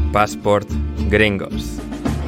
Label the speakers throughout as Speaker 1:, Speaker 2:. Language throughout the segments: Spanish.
Speaker 1: Passport Gringos.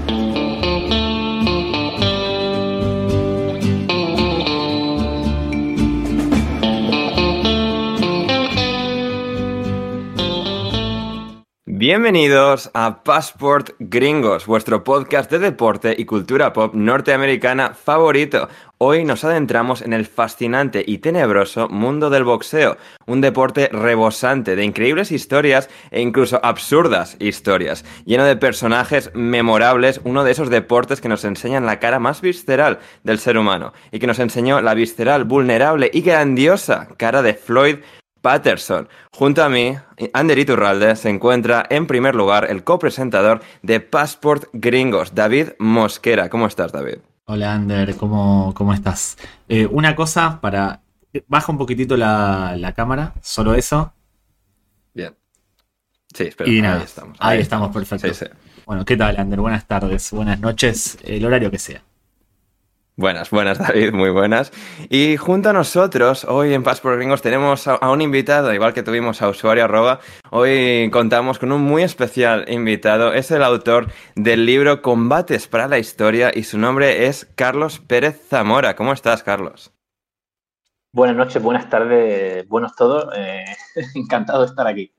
Speaker 1: Bienvenidos a Passport Gringos, vuestro podcast de deporte y cultura pop norteamericana favorito. Hoy nos adentramos en el fascinante y tenebroso mundo del boxeo, un deporte rebosante de increíbles historias e incluso absurdas historias, lleno de personajes memorables, uno de esos deportes que nos enseñan la cara más visceral del ser humano y que nos enseñó la visceral, vulnerable y grandiosa cara de Floyd Patterson. Junto a mí, Ander Iturralde, se encuentra en primer lugar el copresentador de Passport Gringos, David Mosquera. ¿Cómo estás, David?
Speaker 2: Hola, Ander, ¿cómo estás? Una cosa para... Baja un poquitito la cámara, solo eso.
Speaker 1: Bien. Sí, espera,
Speaker 2: y nada,
Speaker 1: ahí estamos.
Speaker 2: Ahí estamos, perfecto.
Speaker 1: Sí.
Speaker 2: Bueno, ¿qué tal, Ander? Buenas tardes, buenas noches, el horario que sea.
Speaker 1: Buenas, David, muy buenas. Y junto a nosotros, hoy en Passport Gringos tenemos a un invitado, igual que tuvimos a Usuario @. Hoy contamos con un muy especial invitado. Es el autor del libro Combates para la Historia y su nombre es Carlos Pérez Zamora. ¿Cómo estás, Carlos?
Speaker 3: Buenas noches, buenas tardes, buenos todos. Encantado de estar aquí.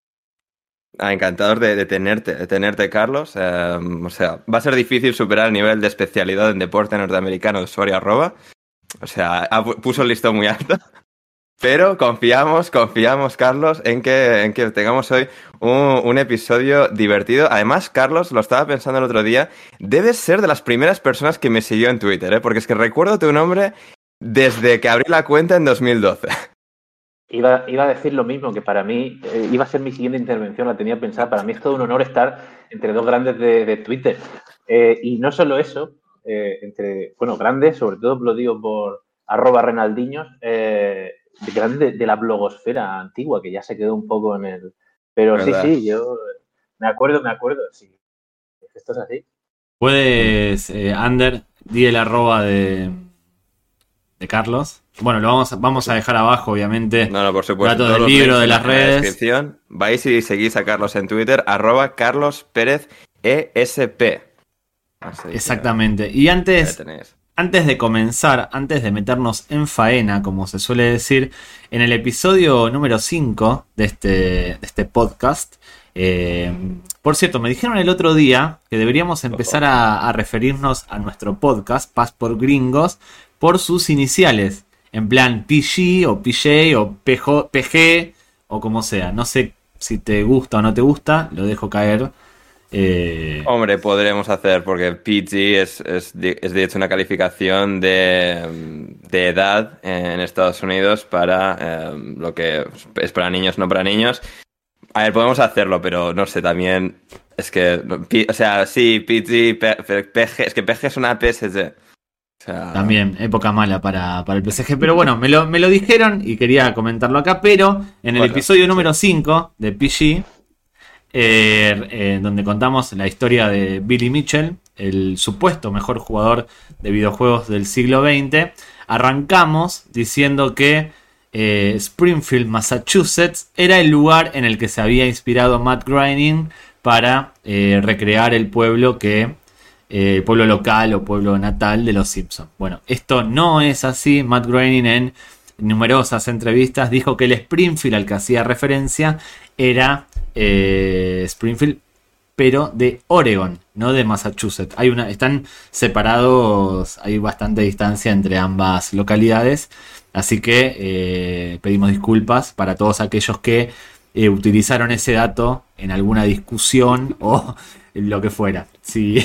Speaker 1: Encantados de tenerte, Carlos. O sea, va a ser difícil superar el nivel de especialidad en deporte norteamericano de Usuario @. O sea, puso el listón muy alto. Pero confiamos, Carlos, en que tengamos hoy un episodio divertido. Además, Carlos, lo estaba pensando el otro día, debes ser de las primeras personas que me siguió en Twitter, porque es que recuerdo tu nombre desde que abrí la cuenta en 2012.
Speaker 3: Iba a decir lo mismo, que para mí iba a ser mi siguiente intervención, la tenía pensada. Para mí es todo un honor estar entre dos grandes de Twitter. Y no solo eso, grandes, sobre todo lo digo por @Renaldiños, grandes de la blogosfera antigua, que ya se quedó un poco en el... Pero ¿verdad? Sí, yo me acuerdo, sí. Esto es así.
Speaker 2: Puedes, Ander, di el @ de Carlos. Bueno, lo vamos a dejar abajo, obviamente.
Speaker 1: No, por supuesto.
Speaker 2: Datos del libro, de las redes.
Speaker 1: En la descripción. Vais y seguís a Carlos en Twitter, @Carlos Pérez ESP.
Speaker 2: Exactamente. Y antes de comenzar, antes de meternos en faena, como se suele decir, en el episodio número 5 de este podcast, por cierto, me dijeron el otro día que deberíamos empezar a referirnos a nuestro podcast, Passport Gringos, por sus iniciales. En plan PG o PJ o PG o como sea. No sé si te gusta o no te gusta, lo dejo caer.
Speaker 1: Hombre, podremos hacer, porque PG es de hecho una calificación de edad en Estados Unidos para lo que es para niños, no para niños. A ver, podemos hacerlo, pero no sé, también es que... O sea, sí, PG, PG, es que PG es una PSG. O sea... También,
Speaker 2: época mala para el PSG. Pero bueno, me lo dijeron y quería comentarlo acá. Pero en el episodio número 5 de PG, donde contamos la historia de Billy Mitchell, el supuesto mejor jugador de videojuegos del siglo XX, arrancamos diciendo que Springfield, Massachusetts, era el lugar en el que se había inspirado Matt Groening para recrear el pueblo pueblo local o pueblo natal de los Simpsons. Bueno, esto no es así. Matt Groening en numerosas entrevistas dijo que el Springfield al que hacía referencia era Springfield, pero de Oregon, no de Massachusetts. Están separados, hay bastante distancia entre ambas localidades, así que pedimos disculpas para todos aquellos que utilizaron ese dato en alguna discusión o lo que fuera. Sí.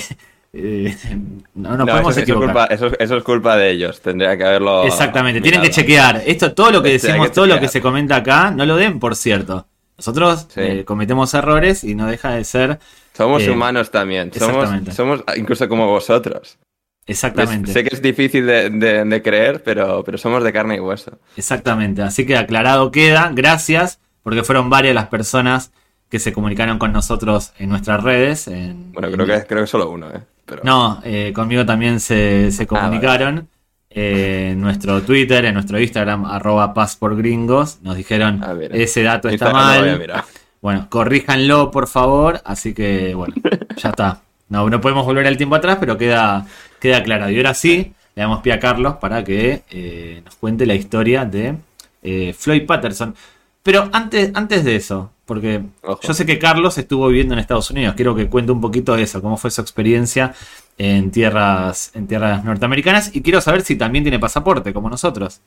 Speaker 2: No podemos equivocar.
Speaker 1: Eso es culpa de ellos. Tendría que haberlo.
Speaker 2: Exactamente, mirado. Tienen que chequear. Todo lo que decimos, todo lo que se comenta acá, no lo den por cierto. Nosotros cometemos errores y no deja de ser.
Speaker 1: Somos humanos también. Somos incluso como vosotros.
Speaker 2: Exactamente.
Speaker 1: Sé que es difícil de creer, pero somos de carne y hueso.
Speaker 2: Exactamente. Así que aclarado queda. Gracias, porque fueron varias las personas que se comunicaron con nosotros en nuestras redes.
Speaker 1: Creo que solo uno, Pero...
Speaker 2: No, conmigo también se comunicaron. En nuestro Twitter, en nuestro Instagram, @PassportGringos, nos dijeron ese dato está mal. Bueno, corríjanlo, por favor. Así que, bueno, ya está. No podemos volver al tiempo atrás, pero queda aclarado. Y ahora sí, le damos pie a Carlos para que nos cuente la historia de Floyd Patterson. Pero antes de eso, porque yo sé que Carlos estuvo viviendo en Estados Unidos. Quiero que cuente un poquito de eso, cómo fue su experiencia en tierras norteamericanas. Y quiero saber si también tiene pasaporte, como nosotros.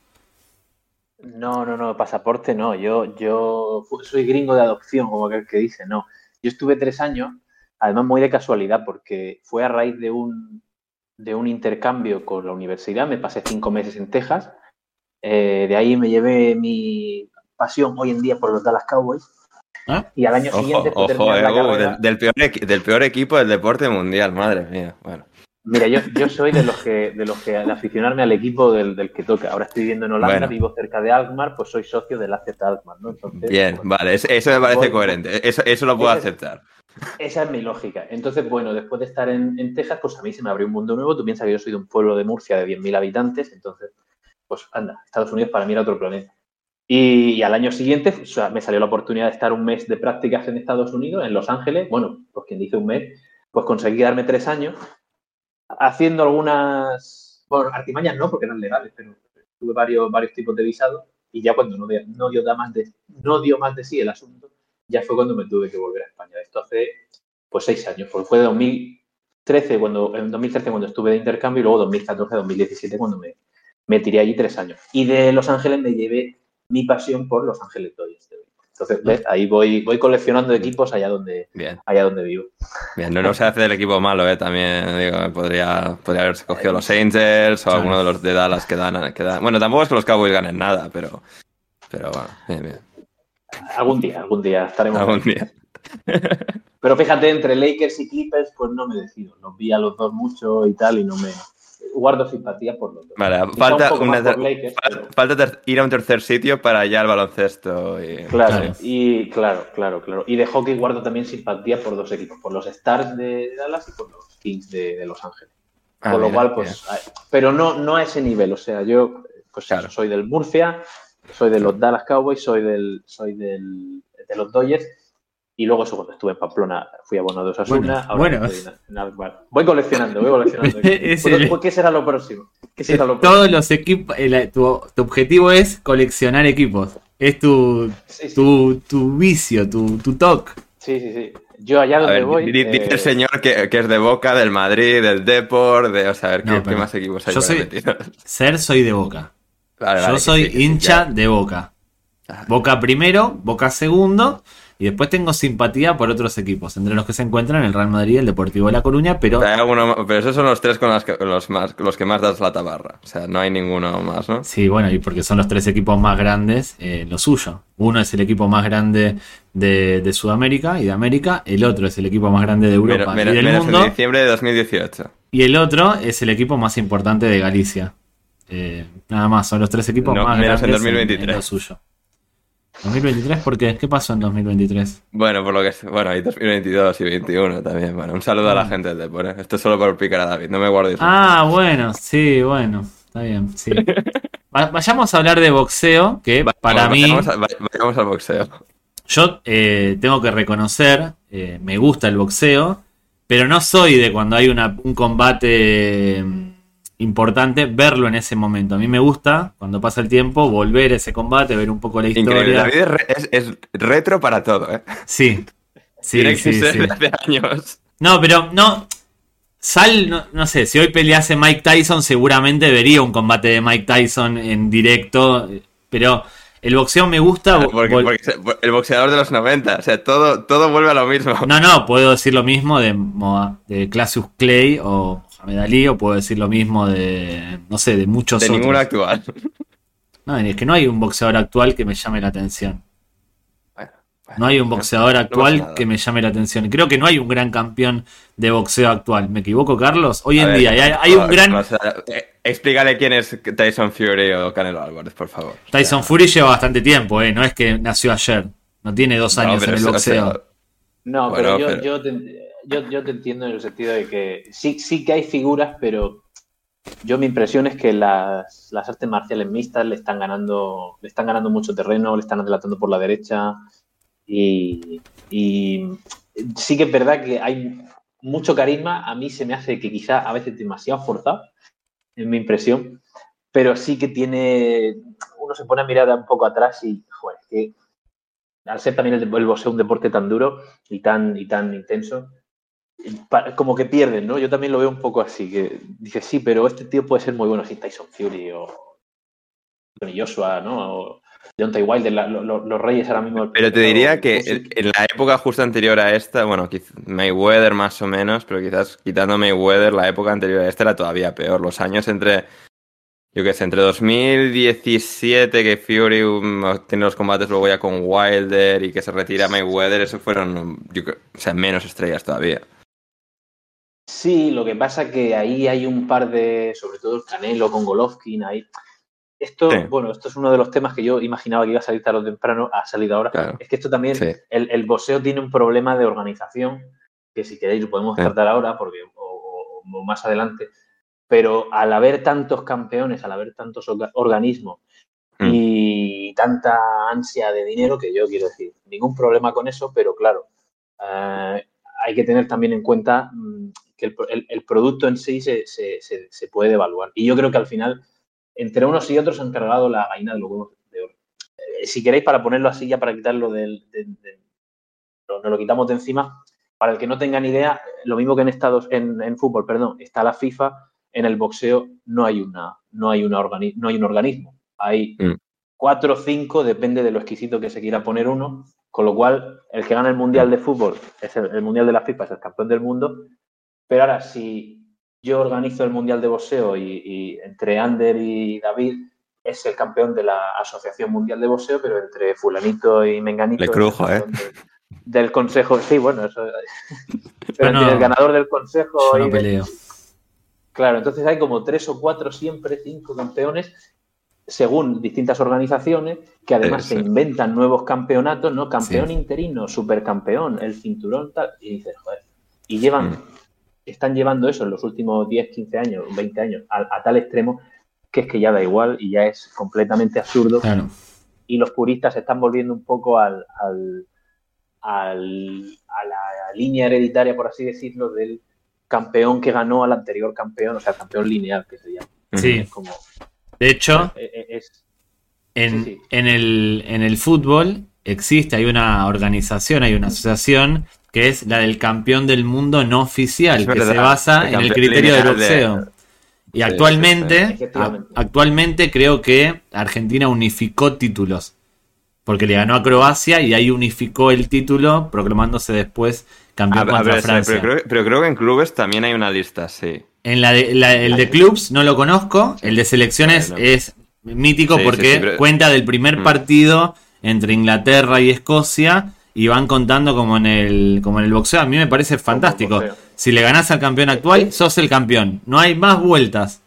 Speaker 3: No, pasaporte no. Yo soy gringo de adopción, como aquel que dice, no. Yo estuve 3 años, además muy de casualidad, porque fue a raíz de un intercambio con la universidad. Me pasé 5 meses en Texas. De ahí me llevé mi pasión hoy en día por los Dallas Cowboys.
Speaker 2: ¿Ah?
Speaker 3: Y al año siguiente...
Speaker 1: del peor equipo del deporte mundial, madre mía. Bueno.
Speaker 3: Mira, yo soy de los que al aficionarme al equipo del que toca. Ahora estoy viviendo en Holanda, vivo cerca de Alkmaar, pues soy socio del AZ Alkmaar, ¿no? Entonces,
Speaker 1: bien,
Speaker 3: bueno,
Speaker 1: vale, eso me parece coherente. Eso lo puedo aceptar.
Speaker 3: Esa es mi lógica. Entonces, bueno, después de estar en Texas, pues a mí se me abrió un mundo nuevo. Tú piensas que yo soy de un pueblo de Murcia de 10.000 habitantes, entonces, pues anda, Estados Unidos para mí era otro planeta. Y al año siguiente, o sea, me salió la oportunidad de estar un mes de prácticas en Estados Unidos, en Los Ángeles. Bueno, pues quien dice un mes, pues conseguí darme 3 años haciendo algunas, bueno, artimañas no, porque eran legales, pero tuve varios tipos de visados y ya cuando no dio más de sí el asunto, ya fue cuando me tuve que volver a España. Esto hace, pues 6 años, porque fue en 2013 cuando estuve de intercambio y luego 2014, 2017 cuando me tiré allí 3 años. Y de Los Ángeles me llevé mi pasión por Los Ángeles Dodgers. Entonces, ¿ves? Ahí voy coleccionando equipos allá donde vivo.
Speaker 1: Bien, no se hace del equipo malo, también digo, podría haberse cogido los Angels o alguno de los de Dallas que dan. Bueno, tampoco es que los Cowboys ganen nada, pero bueno, bien.
Speaker 3: Algún día estaremos.
Speaker 1: Algún día.
Speaker 3: Pero fíjate, entre Lakers y Clippers, pues no me decido. Los vi a los dos mucho y tal, y no me... Guardo simpatía por los dos.
Speaker 1: Vale, falta ir a un tercer sitio para ya el baloncesto.
Speaker 3: Claro. Y de hockey guardo también simpatía por 2 equipos, por los Stars de Dallas y por los Kings de Los Ángeles. Por lo cual, pues... Pero no a ese nivel, o sea, yo pues soy del Murcia, soy de los Dallas Cowboys, soy de los Dodgers. Y luego eso, cuando estuve en Pamplona, fui a Bono de Osasuna.
Speaker 2: Bueno.
Speaker 3: Estoy en Alkmaar. Voy coleccionando. ¿Qué será lo próximo?
Speaker 2: Todos los equipos, tu objetivo es coleccionar equipos. Es tu vicio, tu toque.
Speaker 3: Sí. Yo allá donde voy...
Speaker 1: Dice el señor que es de Boca, del Madrid, del Depor, de... O sea, a ver, ¿qué más equipos hay?
Speaker 2: Soy de Boca.
Speaker 1: Vale,
Speaker 2: yo soy hincha de Boca. Boca primero, Boca segundo... Y después tengo simpatía por otros equipos, entre los que se encuentran el Real Madrid y el Deportivo de La Coruña, pero
Speaker 1: esos son los 3 con los que más das la tabarra. O sea, no hay ninguno más, ¿no?
Speaker 2: Sí, bueno, y porque son los 3 equipos más grandes, lo suyo. Uno es el equipo más grande de Sudamérica y de América, el otro es el equipo más grande de Europa y del mundo.
Speaker 1: En diciembre de 2018.
Speaker 2: Y el otro es el equipo más importante de Galicia. Nada más, son los 3 equipos más grandes
Speaker 1: en 2023.
Speaker 2: En lo suyo. ¿2023? ¿Por qué? ¿Qué pasó en 2023?
Speaker 1: Bueno, hay 2022 y 2021 también. Bueno, un saludo a la gente del deporte. Esto es solo por picar a David, no me guardes.
Speaker 2: Bueno, sí, bueno, está bien, sí. Vayamos a hablar de boxeo, que para mí...
Speaker 1: Vayamos al boxeo.
Speaker 2: Yo tengo que reconocer, me gusta el boxeo, pero no soy de cuando hay un combate... importante verlo en ese momento. A mí me gusta, cuando pasa el tiempo, volver a ese combate, ver un poco la historia.
Speaker 1: Increíble. David es retro para todo, ¿eh?
Speaker 2: Sí.
Speaker 1: Tiene que ser de hace años.
Speaker 2: No, pero no sé, si hoy pelease Mike Tyson, seguramente vería un combate de Mike Tyson en directo, pero el boxeo me gusta...
Speaker 1: Porque el boxeador de los 90, o sea, todo vuelve a lo mismo.
Speaker 2: No, puedo decir lo mismo de Cassius Clay o Muhammad Ali, o puedo decir lo mismo de, no sé, de muchos otros.
Speaker 1: De ningún actual.
Speaker 2: No, es que no hay un boxeador actual que me llame la atención. No hay un boxeador actual que me llame la atención. Creo que no hay un gran campeón de boxeo actual. ¿Me equivoco, Carlos? Hoy en día hay un gran...
Speaker 1: Explícale quién es Tyson Fury o Canelo Álvarez, por favor.
Speaker 2: Tyson Fury lleva bastante tiempo, no es que nació ayer. No tiene 2 años en el boxeo.
Speaker 3: No, pero yo te entiendo en el sentido de que sí que hay figuras, pero mi impresión es que las artes marciales mixtas le están ganando mucho terreno, le están adelantando por la derecha Y sí que es verdad que hay mucho carisma. A mí se me hace que quizá a veces demasiado forzado, en mi impresión, pero sí que tiene... Uno se pone a mirar un poco atrás y, joder, que al ser también el boxeo un deporte tan duro y tan intenso, como que pierden, ¿no? Yo también lo veo un poco así, que dices, sí, pero este tío puede ser muy bueno, así Tyson Fury o Tony Joshua, ¿no? O Deontay Wilder, los reyes ahora mismo.
Speaker 1: Pero te diría que en la época justo anterior a esta, bueno, Mayweather más o menos, pero quizás quitando Mayweather, la época anterior a esta era todavía peor. Los años entre, yo qué sé, entre 2017, que Fury tiene los combates luego ya con Wilder y que se retira Mayweather, eso fueron, o sea, menos estrellas todavía.
Speaker 3: Sí, lo que pasa que ahí hay un par de, sobre todo el Canelo con Golovkin, ahí... Esto,
Speaker 1: Sí.
Speaker 3: bueno, esto es uno de los temas que yo imaginaba que iba a salir tarde o temprano, ha salido ahora.
Speaker 1: Claro.
Speaker 3: Es que esto también,
Speaker 1: Sí.
Speaker 3: el boxeo tiene un problema de organización, que si queréis lo podemos tratar ahora porque, o más adelante, pero al haber tantos campeones, al haber tantos organismos y tanta ansia de dinero, que yo quiero decir, ningún problema con eso, pero claro, hay que tener también en cuenta que el producto en sí se puede evaluar. Y yo creo que al final, entre unos y otros, han cargado la gallina de los huevos de oro. Si queréis, para ponerlo así, ya para quitarlo nos lo quitamos de encima. Para el que no tenga ni idea, lo mismo que en fútbol, perdón, está la FIFA, en el boxeo no hay un organismo. Hay 4 o 5, depende de lo exquisito que se quiera poner uno, con lo cual el que gana el Mundial de Fútbol, es el Mundial de la FIFA, es el campeón del mundo. Pero ahora, si yo organizo el Mundial de Boxeo y entre Ander y David es el campeón de la Asociación Mundial de Boxeo, pero entre fulanito y menganito...
Speaker 1: Le crujo,
Speaker 3: del consejo... Sí, bueno, eso... Pero entre el ganador del consejo...
Speaker 2: Yo no peleo.
Speaker 3: Claro, entonces hay como 3 o 4, siempre 5 campeones, según distintas organizaciones, que además se inventan nuevos campeonatos, ¿no? Campeón interino, supercampeón, el cinturón, tal... Y dices, joder, y están llevando eso en los últimos 10, 15 años, 20 años, a tal extremo que es que ya da igual y ya es completamente absurdo.
Speaker 2: Claro.
Speaker 3: Y los puristas se están volviendo un poco a la línea hereditaria, por así decirlo, del campeón que ganó al anterior campeón, o sea, el campeón lineal, que se llama.
Speaker 2: Sí. De hecho, en el fútbol existe, hay una organización, hay una asociación que es la del campeón del mundo no oficial, que se basa en el criterio del boxeo. Y actualmente creo que Argentina unificó títulos, porque le ganó a Croacia y ahí unificó el título, proclamándose después campeón contra Francia.
Speaker 1: Pero creo que en clubes también hay una lista, sí.
Speaker 2: El de clubs no lo conozco, el de selecciones es mítico porque cuenta del primer partido entre Inglaterra y Escocia y van contando como en el boxeo. A mí me parece fantástico. Si le ganás al campeón actual, sos el campeón. No hay más vueltas.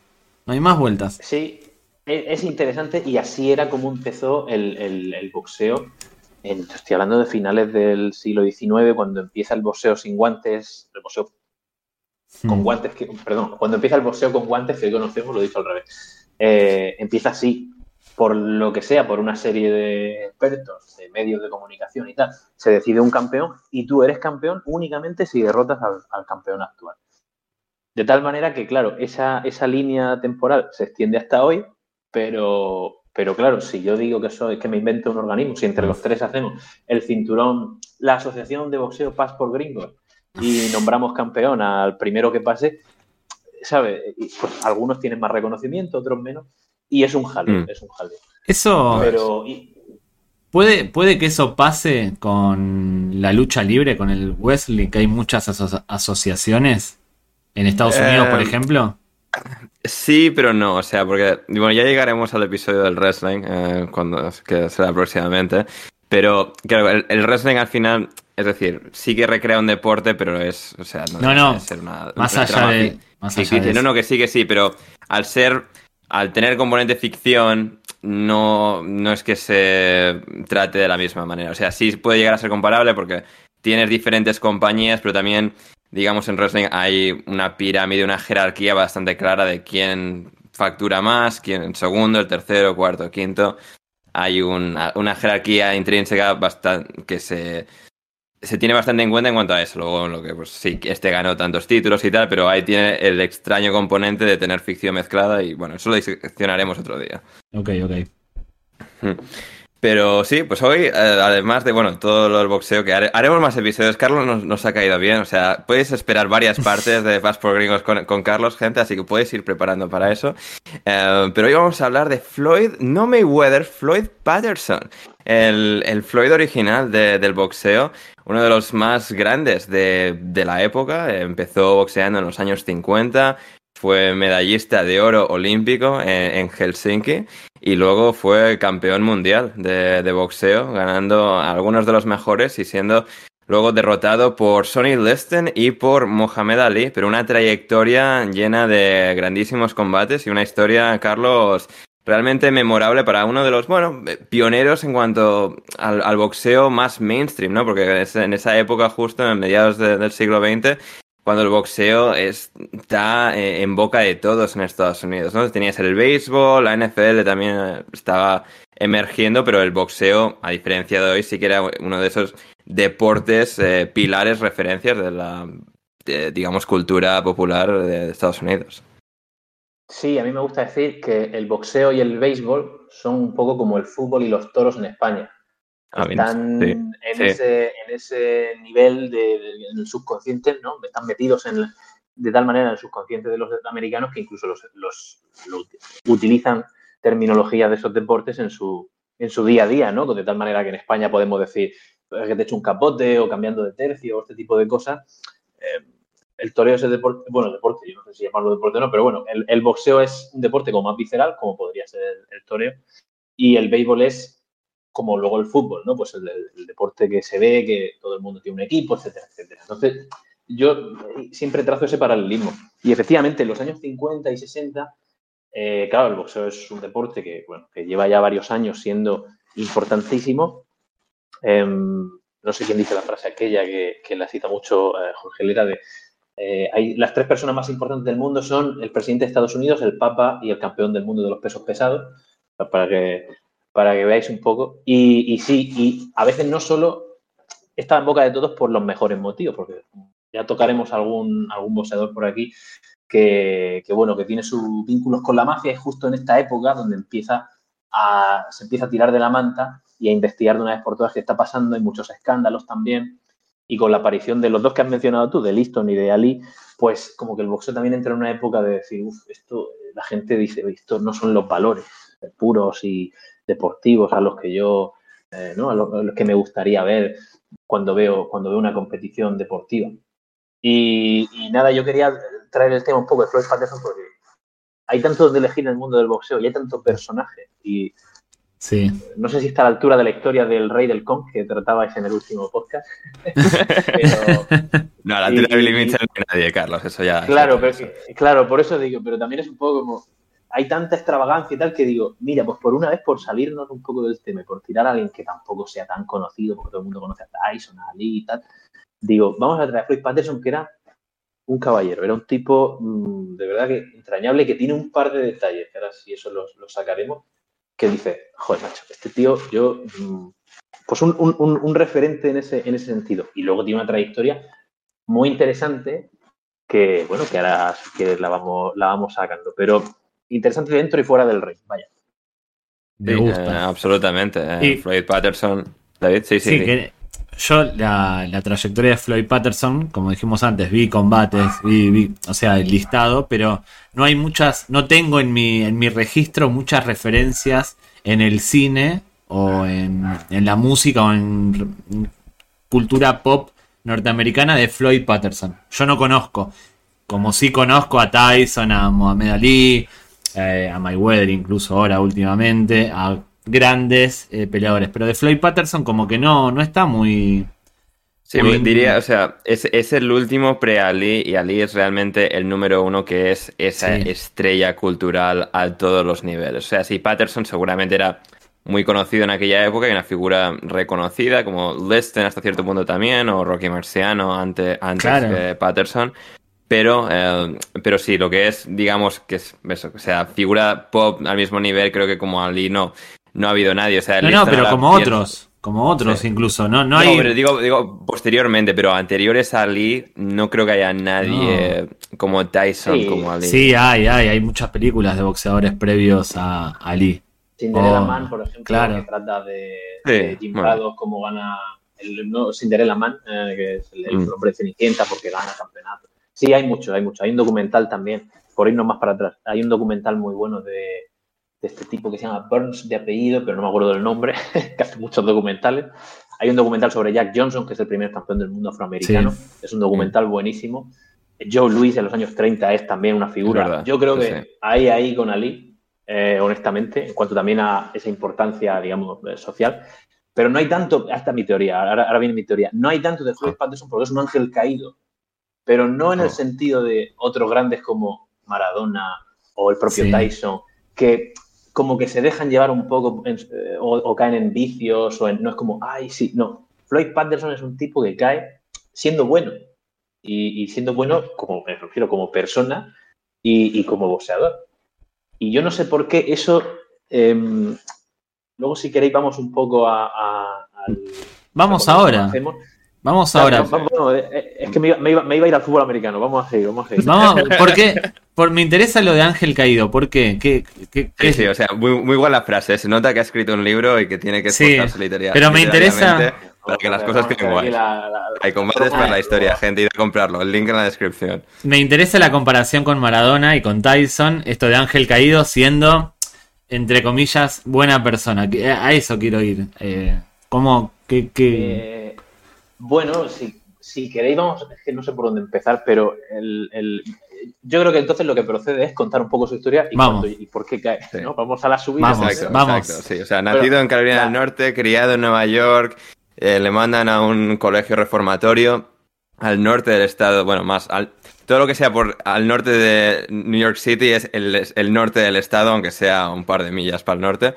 Speaker 3: Sí, es interesante y así era como empezó el boxeo. Estoy hablando de finales del siglo XIX, cuando empieza el boxeo sin guantes, el boxeo con guantes, cuando empieza el boxeo con guantes, que hoy conocemos, lo he dicho al revés. Empieza así, por lo que sea, por una serie de expertos, de medios de comunicación y tal, se decide un campeón y tú eres campeón únicamente si derrotas al campeón actual. De tal manera que, claro, esa línea temporal se extiende hasta hoy, pero claro, si yo digo que me invento un organismo, si entre los tres hacemos el cinturón, la Asociación de Boxeo Paz por Gringos y nombramos campeón al primero que pase, ¿sabes? Pues algunos tienen más reconocimiento, otros menos, y es un jaleo,
Speaker 2: Eso...
Speaker 3: Pero...
Speaker 2: ¿Puede que eso pase con la lucha libre, con el wrestling, que hay muchas asociaciones en Estados Unidos, por ejemplo?
Speaker 1: Sí, pero no, o sea, porque bueno, ya llegaremos al episodio del wrestling, que será próximamente, pero claro, el wrestling al final, es decir, sí que recrea un deporte, pero es, o sea, no ser una
Speaker 2: más allá de eso.
Speaker 1: No, que sí, pero al tener componente ficción, no es que se trate de la misma manera. O sea, sí puede llegar a ser comparable porque tienes diferentes compañías, pero también, digamos, en wrestling hay una pirámide, una jerarquía bastante clara de quién factura más, quién en segundo, el tercero, cuarto, quinto. hay una jerarquía intrínseca bastante que se tiene bastante en cuenta en cuanto a eso. Luego, lo que pues sí, este ganó tantos títulos y tal, pero ahí tiene el extraño componente de tener ficción mezclada y bueno, eso lo diseccionaremos otro día.
Speaker 2: Ok.
Speaker 1: Pero sí, pues hoy, además de, bueno, todo lo del boxeo, que haremos más episodios. Carlos nos ha caído bien, o sea, podéis esperar varias partes de Fast por Gringos con Carlos, gente, así que podéis ir preparando para eso. Pero hoy vamos a hablar de Floyd, no Mayweather, Floyd Patterson, el Floyd original del boxeo, uno de los más grandes de la época. Empezó boxeando en los años 50, fue medallista de oro olímpico en Helsinki. Y luego fue campeón mundial de boxeo, ganando a algunos de los mejores y siendo luego derrotado por Sonny Liston y por Muhammad Ali, pero una trayectoria llena de grandísimos combates y una historia, Carlos, realmente memorable para uno de los, bueno, pioneros en cuanto al boxeo más mainstream, ¿no? Porque en esa época, justo en mediados del siglo XX, cuando el boxeo está en boca de todos en Estados Unidos, ¿no? Tenías el béisbol, la NFL también estaba emergiendo, pero el boxeo, a diferencia de hoy, sí que era uno de esos deportes pilares, referencias de la, digamos, cultura popular de Estados Unidos.
Speaker 3: Sí, a mí me gusta decir que el boxeo y el béisbol son un poco como el fútbol y los toros en España. Están
Speaker 1: sí,
Speaker 3: en ese nivel en el subconsciente, ¿no? Están metidos de tal manera en el subconsciente de los americanos que incluso los utilizan terminología de esos deportes en su día a día, ¿no? De tal manera que en España podemos decir que te echo un capote o cambiando de tercio o este tipo de cosas. El toreo es el deporte, bueno, el deporte, yo no sé si llamarlo deporte o no, pero bueno, el boxeo es un deporte como más visceral, como podría ser el toreo, y el béisbol es como luego el fútbol, ¿no? Pues el deporte que se ve, que todo el mundo tiene un equipo, etcétera, etcétera. Entonces, yo siempre trazo ese paralelismo. Y efectivamente, en los años 50 y 60, claro, el boxeo es un deporte que lleva ya varios años siendo importantísimo. No sé quién dice la frase aquella que la cita mucho Jorge Lera de las tres personas más importantes del mundo son el presidente de Estados Unidos, el Papa y el campeón del mundo de los pesos pesados, para que veáis un poco. Y sí, y a veces no solo está en boca de todos por los mejores motivos, porque ya tocaremos algún boxeador por aquí que tiene sus vínculos con la mafia, y justo en esta época donde se empieza a tirar de la manta y a investigar de una vez por todas qué está pasando. Hay muchos escándalos también. Y con la aparición de los dos que has mencionado tú, de Liston y de Ali, pues como que el boxeo también entra en una época de decir, esto, la gente dice, estos no son los valores puros y deportivos a los que yo, ¿no? A los que me gustaría ver cuando veo una competición deportiva. Y nada, yo quería traer el tema un poco de Floyd Patterson porque hay tanto de elegir en el mundo del boxeo y hay tanto personaje y
Speaker 2: sí.
Speaker 3: No sé si está a la altura de la historia del Rey del Kong que tratabais en el último podcast. Pero,
Speaker 1: no, a la altura de Billy Mitchell no hay nadie, Carlos, eso ya.
Speaker 3: Claro, por eso digo, pero también es un poco como hay tanta extravagancia y tal que digo, mira, pues por una vez, por salirnos un poco del tema, por tirar a alguien que tampoco sea tan conocido, porque todo el mundo conoce a Tyson, a Ali y tal, digo, vamos a traer a Floyd Patterson, que era un caballero, era un tipo de verdad que entrañable, que tiene un par de detalles, que ahora sí eso lo sacaremos, que dice, joder, macho, este tío, pues un referente en ese sentido. Y luego tiene una trayectoria muy interesante que, bueno, que ahora si quieres la vamos sacando, pero interesante dentro y fuera del ring, vaya.
Speaker 2: Me gusta.
Speaker 1: Absolutamente. Floyd Patterson, David, sí.
Speaker 2: Que yo la trayectoria de Floyd Patterson, como dijimos antes, vi combates, vi, o sea, el listado, pero no hay no tengo en mi registro muchas referencias en el cine o en la música o en cultura pop norteamericana de Floyd Patterson. Yo no conozco, como sí conozco a Tyson, a Muhammad Ali, a Mayweather incluso ahora últimamente, a grandes peleadores, pero de Floyd Patterson como que no está muy...
Speaker 1: Sí, diría, o sea, es el último pre-Ali y Ali es realmente el número uno, que es esa estrella cultural a todos los niveles. O sea, sí, Patterson seguramente era muy conocido en aquella época y una figura reconocida, como Liston hasta cierto punto también, o Rocky Marciano antes que Patterson. Pero sí, lo que es, digamos, que es eso, o sea, figura pop al mismo nivel, creo que como Ali no. no ha habido nadie. O sea,
Speaker 2: No, pero como otros
Speaker 1: Sí.
Speaker 2: incluso, no
Speaker 1: No,
Speaker 2: hay...
Speaker 1: pero digo posteriormente, pero anteriores a Ali no creo que haya nadie como Tyson, como
Speaker 3: Sí,
Speaker 1: Ali.
Speaker 2: Sí, hay muchas películas de boxeadores previos a Ali.
Speaker 3: Cinderella Man, por ejemplo,
Speaker 2: claro.
Speaker 3: que trata de
Speaker 1: Sí,
Speaker 3: Jim
Speaker 1: bueno.
Speaker 3: Braddock, cómo gana el no, Cinderella Man, que es el hombre de Cenicienta, porque gana campeonato. Sí, hay mucho. Hay un documental también, por irnos más para atrás. Hay un documental muy bueno de este tipo que se llama Burns de apellido, pero no me acuerdo del nombre, que hace muchos documentales. Hay un documental sobre Jack Johnson, que es el primer campeón del mundo afroamericano.
Speaker 2: Sí.
Speaker 3: Es un documental buenísimo. Joe Louis en los años 30 es también una figura.
Speaker 1: verdad,
Speaker 3: Yo creo
Speaker 1: sí,
Speaker 3: que
Speaker 1: sí.
Speaker 3: ahí con Ali, honestamente, en cuanto también a esa importancia, digamos, social. Pero no hay tanto, hasta mi teoría, ahora viene mi teoría, no hay tanto de Floyd Patterson porque es un ángel caído, pero no en el sentido de otros grandes como Maradona o el propio Tyson, que como que se dejan llevar un poco o caen en vicios, no es como, ay, sí, no. Floyd Patterson es un tipo que cae siendo bueno y siendo bueno, como me refiero, como persona y como boxeador. Y yo no sé por qué eso. Luego, si queréis, vamos un poco al.
Speaker 2: Vamos ahora. Vamos ahora.
Speaker 3: Bueno, es que me iba a ir al fútbol americano. Vamos a seguir.
Speaker 2: Me interesa lo de Ángel Caído. ¿Por qué?
Speaker 1: Sí, o sea, muy buena frase. Se nota que ha escrito un libro y que tiene que esforzarse
Speaker 2: pero me interesa
Speaker 1: para que las cosas queden guays. Hay combates para la historia, gente, id a comprarlo. El link en la descripción.
Speaker 2: Me interesa la comparación con Maradona y con Tyson. Esto de Ángel Caído siendo, entre comillas, buena persona. A eso quiero ir. ¿Cómo?
Speaker 3: Bueno, si queréis, vamos, es que no sé por dónde empezar, pero yo creo que entonces lo que procede es contar un poco su historia y por qué cae.
Speaker 1: Sí.
Speaker 3: ¿No? Vamos a la subida.
Speaker 1: Exacto, sí. O sea, nacido en Carolina del Norte, criado en Nueva York, le mandan a un colegio reformatorio al norte del estado, bueno, todo lo que sea al norte de New York City es el norte del estado, aunque sea un par de millas para el norte.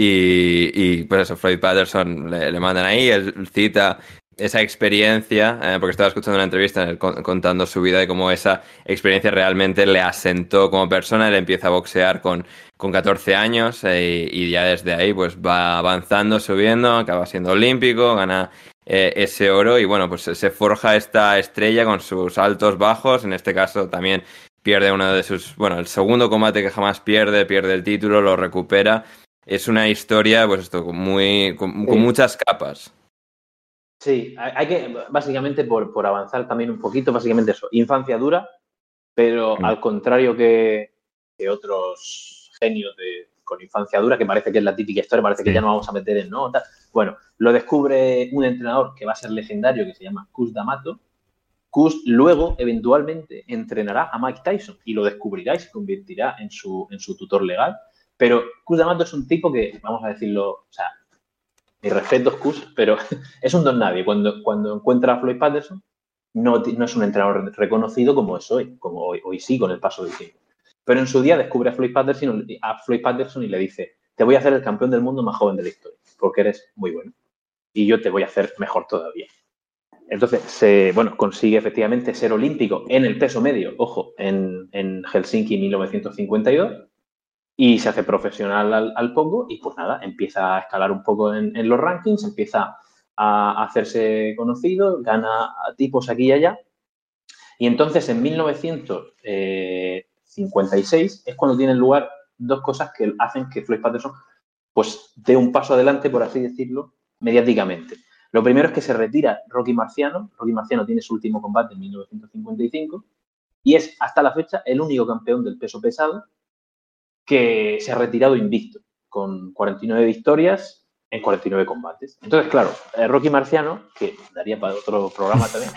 Speaker 1: Y pues eso, Floyd Patterson le mandan ahí, él cita esa experiencia, porque estaba escuchando una entrevista contando su vida y cómo esa experiencia realmente le asentó como persona. Él empieza a boxear con 14 años y ya desde ahí pues va avanzando, subiendo, acaba siendo olímpico, gana ese oro y bueno, pues se forja esta estrella con sus altos, bajos. En este caso también pierde uno de el segundo combate que jamás pierde el título, lo recupera. Es una historia, pues esto, con muchas capas.
Speaker 3: Sí, hay que, básicamente, por avanzar también un poquito, básicamente eso, infancia dura, pero al contrario que otros genios con infancia dura, que parece que es la típica historia, parece que ya no vamos a meter en nota. Bueno, lo descubre un entrenador que va a ser legendario, que se llama Cus D'Amato. Cus luego, eventualmente, entrenará a Mike Tyson y lo descubrirá y se convertirá en su tutor legal. Pero Cus D'Amato es un tipo que, vamos a decirlo, o sea, mis respetos, Cus, pero es un don nadie. Cuando encuentra a Floyd Patterson, no es un entrenador reconocido como es hoy, como hoy sí, con el paso del tiempo. Pero en su día descubre a Floyd Patterson y le dice, te voy a hacer el campeón del mundo más joven de la historia, porque eres muy bueno. Y yo te voy a hacer mejor todavía. Entonces, consigue efectivamente ser olímpico en el peso medio, ojo, en Helsinki en 1952. Y se hace profesional al poco y pues nada, empieza a escalar un poco en los rankings, empieza a hacerse conocido, gana a tipos aquí y allá. Y entonces en 1956 es cuando tienen lugar dos cosas que hacen que Floyd Patterson pues dé un paso adelante, por así decirlo, mediáticamente. Lo primero es que se retira Rocky Marciano. Rocky Marciano tiene su último combate en 1955 y es hasta la fecha el único campeón del peso pesado que se ha retirado invicto, con 49 victorias en 49 combates. Entonces, claro, Rocky Marciano, que daría para otro programa también,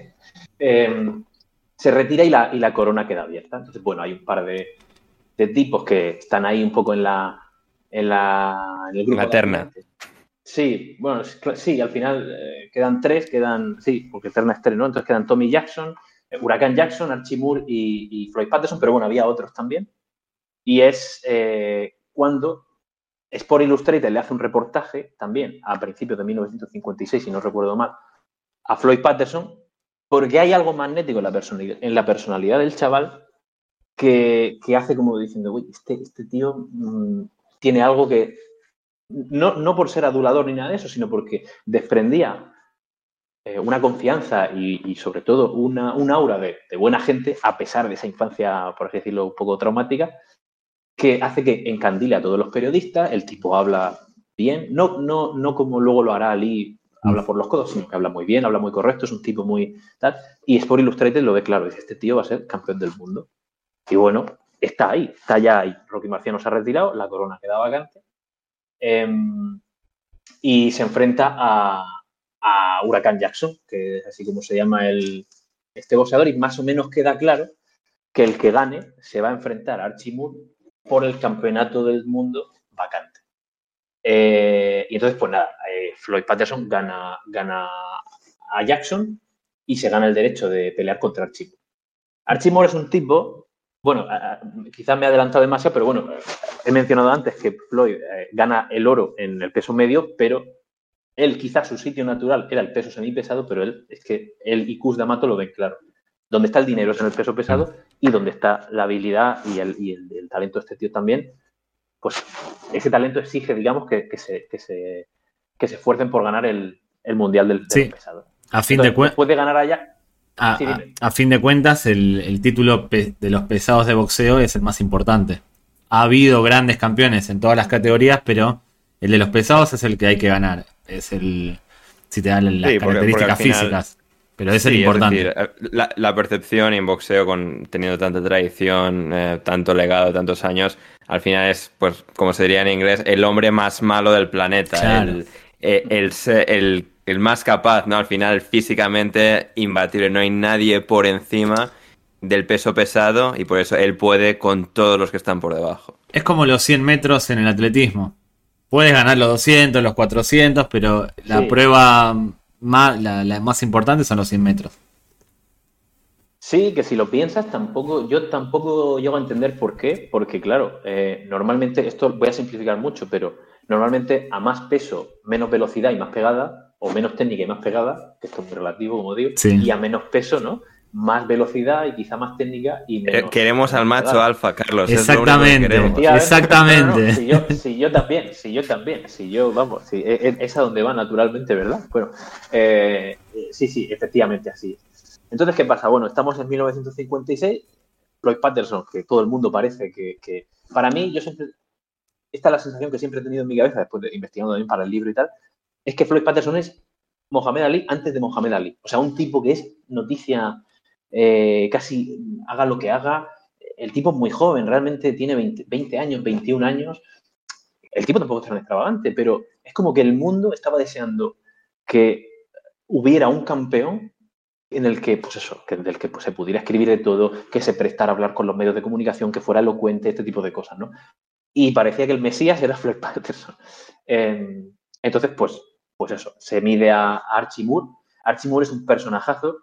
Speaker 3: se retira y la corona queda abierta. Entonces, bueno, hay un par de tipos que están ahí un poco en el grupo.
Speaker 1: La terna.
Speaker 3: Sí, bueno, sí, al final quedan tres, sí, porque terna es tres, ¿no? Entonces quedan Tommy Jackson, Huracán Jackson, Archie Moore y Floyd Patterson, pero bueno, había otros también. Y es cuando Sport Illustrated le hace un reportaje también a principios de 1956, si no recuerdo mal, a Floyd Patterson, porque hay algo magnético en la personalidad del chaval que hace como diciendo, uy, este tío tiene algo que no por ser adulador ni nada de eso, sino porque desprendía una confianza y sobre todo un aura de buena gente, a pesar de esa infancia, por así decirlo, un poco traumática, que hace que encandile a todos los periodistas. El tipo habla bien, no como luego lo hará Ali, habla por los codos, sino que habla muy bien, habla muy correcto, es un tipo muy tal. Y Sport Illustrated lo ve claro, dice, este tío va a ser campeón del mundo. Y bueno, está ahí, está ya ahí. Rocky Marciano se ha retirado, la corona queda vacante. Y se enfrenta a Huracán Jackson, que es así como se llama este boxeador, y más o menos queda claro que el que gane se va a enfrentar a Archie Moore por el campeonato del mundo vacante. Y entonces, pues nada, Floyd Patterson gana a Jackson y se gana el derecho de pelear contra Archie Moore. Archie Moore es un tipo, bueno, quizás me he adelantado demasiado, pero bueno, he mencionado antes que Floyd gana el oro en el peso medio, pero él quizás su sitio natural era el peso semipesado, pero él y Cus D'Amato lo ven claro. Donde está el dinero es en el peso pesado y donde está la habilidad y el talento de este tío también, pues ese talento exige, digamos, que se esfuercen por ganar el mundial del pesado.
Speaker 2: A fin de cuentas,
Speaker 3: después de ganar allá,
Speaker 2: a fin de cuentas, el título de los pesados de boxeo es el más importante. Ha habido grandes campeones en todas las categorías, pero el de los pesados es el que hay que ganar. Es el, si te dan las características final, físicas. Pero es el importante.
Speaker 1: Es decir, la percepción en boxeo, teniendo tanta tradición, tanto legado, tantos años, al final es, pues, como se diría en inglés, el hombre más malo del planeta. Claro. El más capaz, ¿no? Al final, físicamente, imbatible. No hay nadie por encima del peso pesado y por eso él puede con todos los que están por debajo.
Speaker 2: Es como los 100 metros en el atletismo. Puedes ganar los 200, los 400, pero la prueba la más importante son los 100 metros.
Speaker 3: Sí, que si lo piensas, yo tampoco llego a entender por qué, porque claro, normalmente, esto voy a simplificar mucho, pero normalmente a más peso, menos velocidad y más pegada, o menos técnica y más pegada, que esto es muy relativo, como digo, y a menos peso, ¿no? Más velocidad y quizá más técnica y menos...
Speaker 1: Queremos al macho alfa, Carlos.
Speaker 2: Exactamente, exactamente.
Speaker 3: No, si yo también, vamos, es a donde va naturalmente, ¿verdad? Bueno, sí, efectivamente así es. Entonces, ¿qué pasa? Bueno, estamos en 1956, Floyd Patterson, que todo el mundo parece que para mí, esta es la sensación que siempre he tenido en mi cabeza, después de investigando también para el libro y tal, es que Floyd Patterson es Mohamed Ali antes de Mohamed Ali. O sea, un tipo que es noticia, casi haga lo que haga. El tipo es muy joven, realmente tiene 20 años, 21 años. El tipo tampoco es tan extravagante, pero es como que el mundo estaba deseando que hubiera un campeón en el que, pues eso, del que pues, se pudiera escribir de todo, que se prestara a hablar con los medios de comunicación, que fuera elocuente, este tipo de cosas, ¿no? Y parecía que el Mesías era Floyd Patterson. Entonces, pues eso, se mide a Archie Moore. Archie Moore es un personajazo,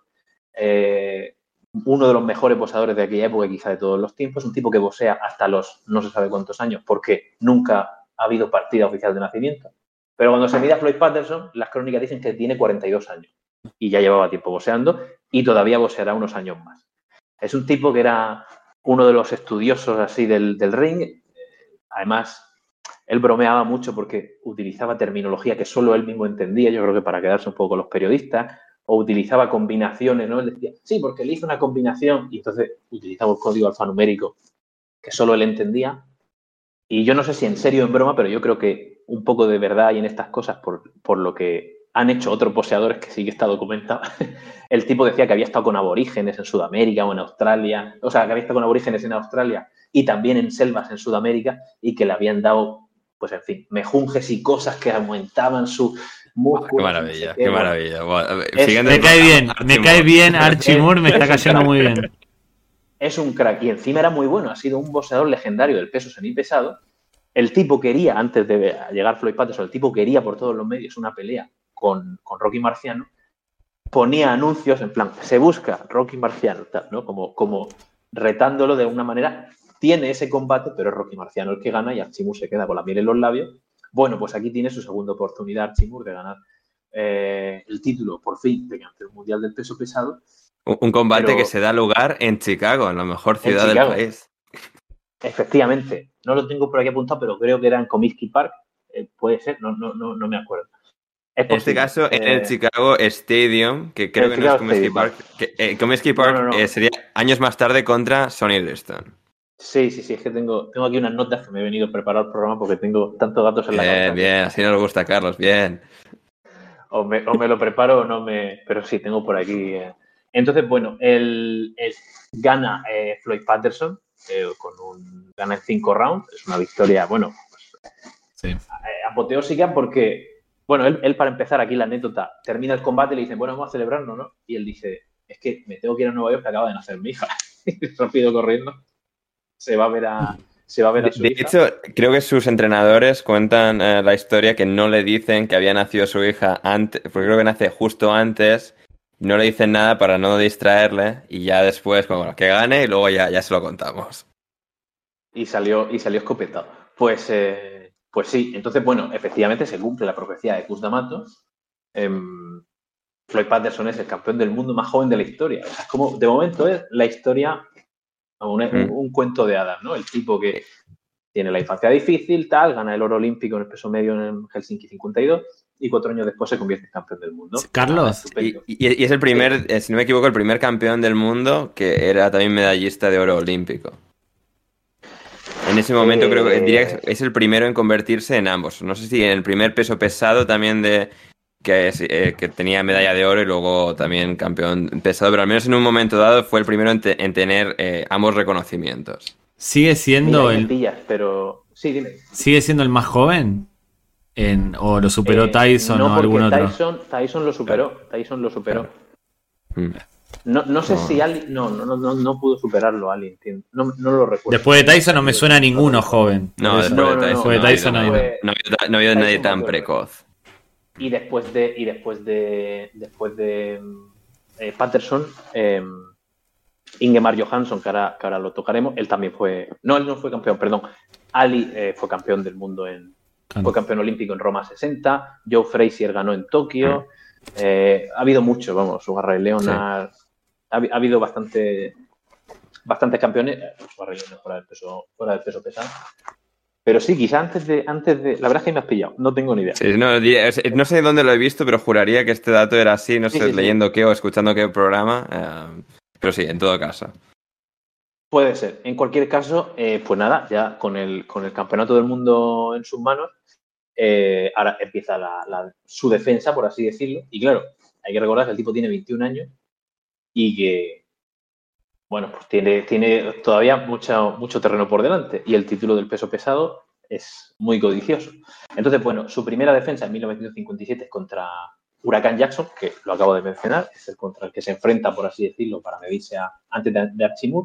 Speaker 3: uno de los mejores boxeadores de aquella época, quizá de todos los tiempos, un tipo que boxea hasta los no se sabe cuántos años, porque nunca ha habido partida oficial de nacimiento. Pero cuando se mide a Floyd Patterson, las crónicas dicen que tiene 42 años y ya llevaba tiempo boxeando y todavía boxeará unos años más. Es un tipo que era uno de los estudiosos así del ring. Además, él bromeaba mucho porque utilizaba terminología que solo él mismo entendía, yo creo que para quedarse un poco con los periodistas, o utilizaba combinaciones, ¿no? Él decía, sí, porque él hizo una combinación y entonces utilizaba un código alfanumérico que solo él entendía. Y yo no sé si en serio o en broma, pero yo creo que un poco de verdad hay en estas cosas por lo que han hecho otros boxeadores, que sí que está documentado. El tipo decía que había estado con aborígenes en Sudamérica o en Australia, o sea, que había estado con aborígenes en Australia y también en selvas en Sudamérica y que le habían dado, pues en fin, mejunjes y cosas que aumentaban su músculo.
Speaker 1: Qué maravilla, no sé qué maravilla. Bueno,
Speaker 2: me cae bien Archie Moore, me está cayendo muy bien.
Speaker 3: Es un crack y encima era muy bueno, ha sido un boxeador legendario del peso semipesado. El tipo quería, antes de llegar Floyd Patterson, el tipo quería por todos los medios una pelea con Rocky Marciano. Ponía anuncios en plan, se busca Rocky Marciano, ¿no? Como retándolo de una manera. Tiene ese combate, pero es Rocky Marciano el que gana y Archie Moore se queda con la miel en los labios. Bueno, pues aquí tiene su segunda oportunidad Archie Moore de ganar el título, por fin, de campeón mundial del peso pesado.
Speaker 1: Un combate que se da lugar en Chicago, en la mejor ciudad del país.
Speaker 3: Efectivamente. No lo tengo por aquí apuntado, pero creo que era en Comiskey Park. puede ser, no me acuerdo.
Speaker 1: En este caso, en el Chicago Stadium, que creo que no es Comiskey Park, Comiskey Park sería años más tarde contra Sonny Liston.
Speaker 3: Sí, es que tengo aquí unas notas que me he venido a preparar el programa porque tengo tantos datos en la cabeza.
Speaker 1: Bien, así nos gusta, Carlos, bien.
Speaker 3: O me lo preparo o no me... Pero sí, tengo por aquí... Entonces, bueno, gana Floyd Patterson gana en 5 rounds. Es una victoria, bueno, sí. Apoteósica porque, bueno, él para empezar aquí la anécdota, termina el combate y le dicen, bueno, vamos a celebrarlo, ¿no? Y él dice, es que me tengo que ir a Nueva York que acaba de nacer mi hija. Rápido corriendo. Se va a ver a su hija.
Speaker 1: De hecho, creo que sus entrenadores cuentan la historia que no le dicen que había nacido su hija antes, porque creo que nace justo antes, no le dicen nada para no distraerle y ya después, bueno, que gane y luego ya se lo contamos.
Speaker 3: Y salió escopetado. Pues sí, entonces, bueno, efectivamente se cumple la profecía de Cus D'Amato. Floyd Patterson es el campeón del mundo más joven de la historia. O sea, es como, de momento es la historia... Un cuento de hadas, ¿no? El tipo que tiene la infancia difícil, gana el oro olímpico en el peso medio en Helsinki 52 y 4 años después se convierte en campeón del mundo.
Speaker 2: Carlos.
Speaker 1: Y es el primer, si no me equivoco, el primer campeón del mundo que era también medallista de oro olímpico. En ese momento creo que diría que es el primero en convertirse en ambos. No sé si en el primer peso pesado también que tenía medalla de oro y luego también campeón pesado, pero al menos en un momento dado fue el primero en tener ambos reconocimientos.
Speaker 2: ¿Sigue siendo
Speaker 3: pero sí, dime.
Speaker 2: ¿Sigue siendo el más joven? ¿O lo superó Tyson o algún otro?
Speaker 3: Tyson lo superó. Tyson lo superó. No sé si Ali... No pudo superarlo Ali, entiendo. No lo recuerdo.
Speaker 2: Después de Tyson no me suena a ninguno joven.
Speaker 1: No, después de Tyson no ha habido nadie tan precoz.
Speaker 3: Y después de Patterson, Ingemar Johansson, que ahora lo tocaremos, él también fue... No, él no fue campeón, perdón. Ali fue campeón del mundo fue campeón olímpico en Roma 60, Joe Frazier ganó en Tokio, ha habido mucho, vamos, Sugar Ray Leonard, sí. Ha habido bastantes campeones, Sugar Ray Leonard fuera del peso pesado. Pero sí, quizá antes de... La verdad es que me has pillado, no tengo ni idea.
Speaker 1: Sí, no sé dónde lo he visto, pero juraría que este dato era así, no sé, leyendo qué o escuchando qué programa. Pero sí, en todo caso.
Speaker 3: Puede ser. En cualquier caso, pues nada, ya con el campeonato del mundo en sus manos, ahora empieza su defensa, por así decirlo. Y claro, hay que recordar que el tipo tiene 21 años y que, bueno, pues tiene todavía mucho terreno por delante y el título del peso pesado es muy codicioso. Entonces, bueno, su primera defensa en 1957 es contra Huracán Jackson, que lo acabo de mencionar, es el contra el que se enfrenta, por así decirlo, para medirse antes de Archie Moore.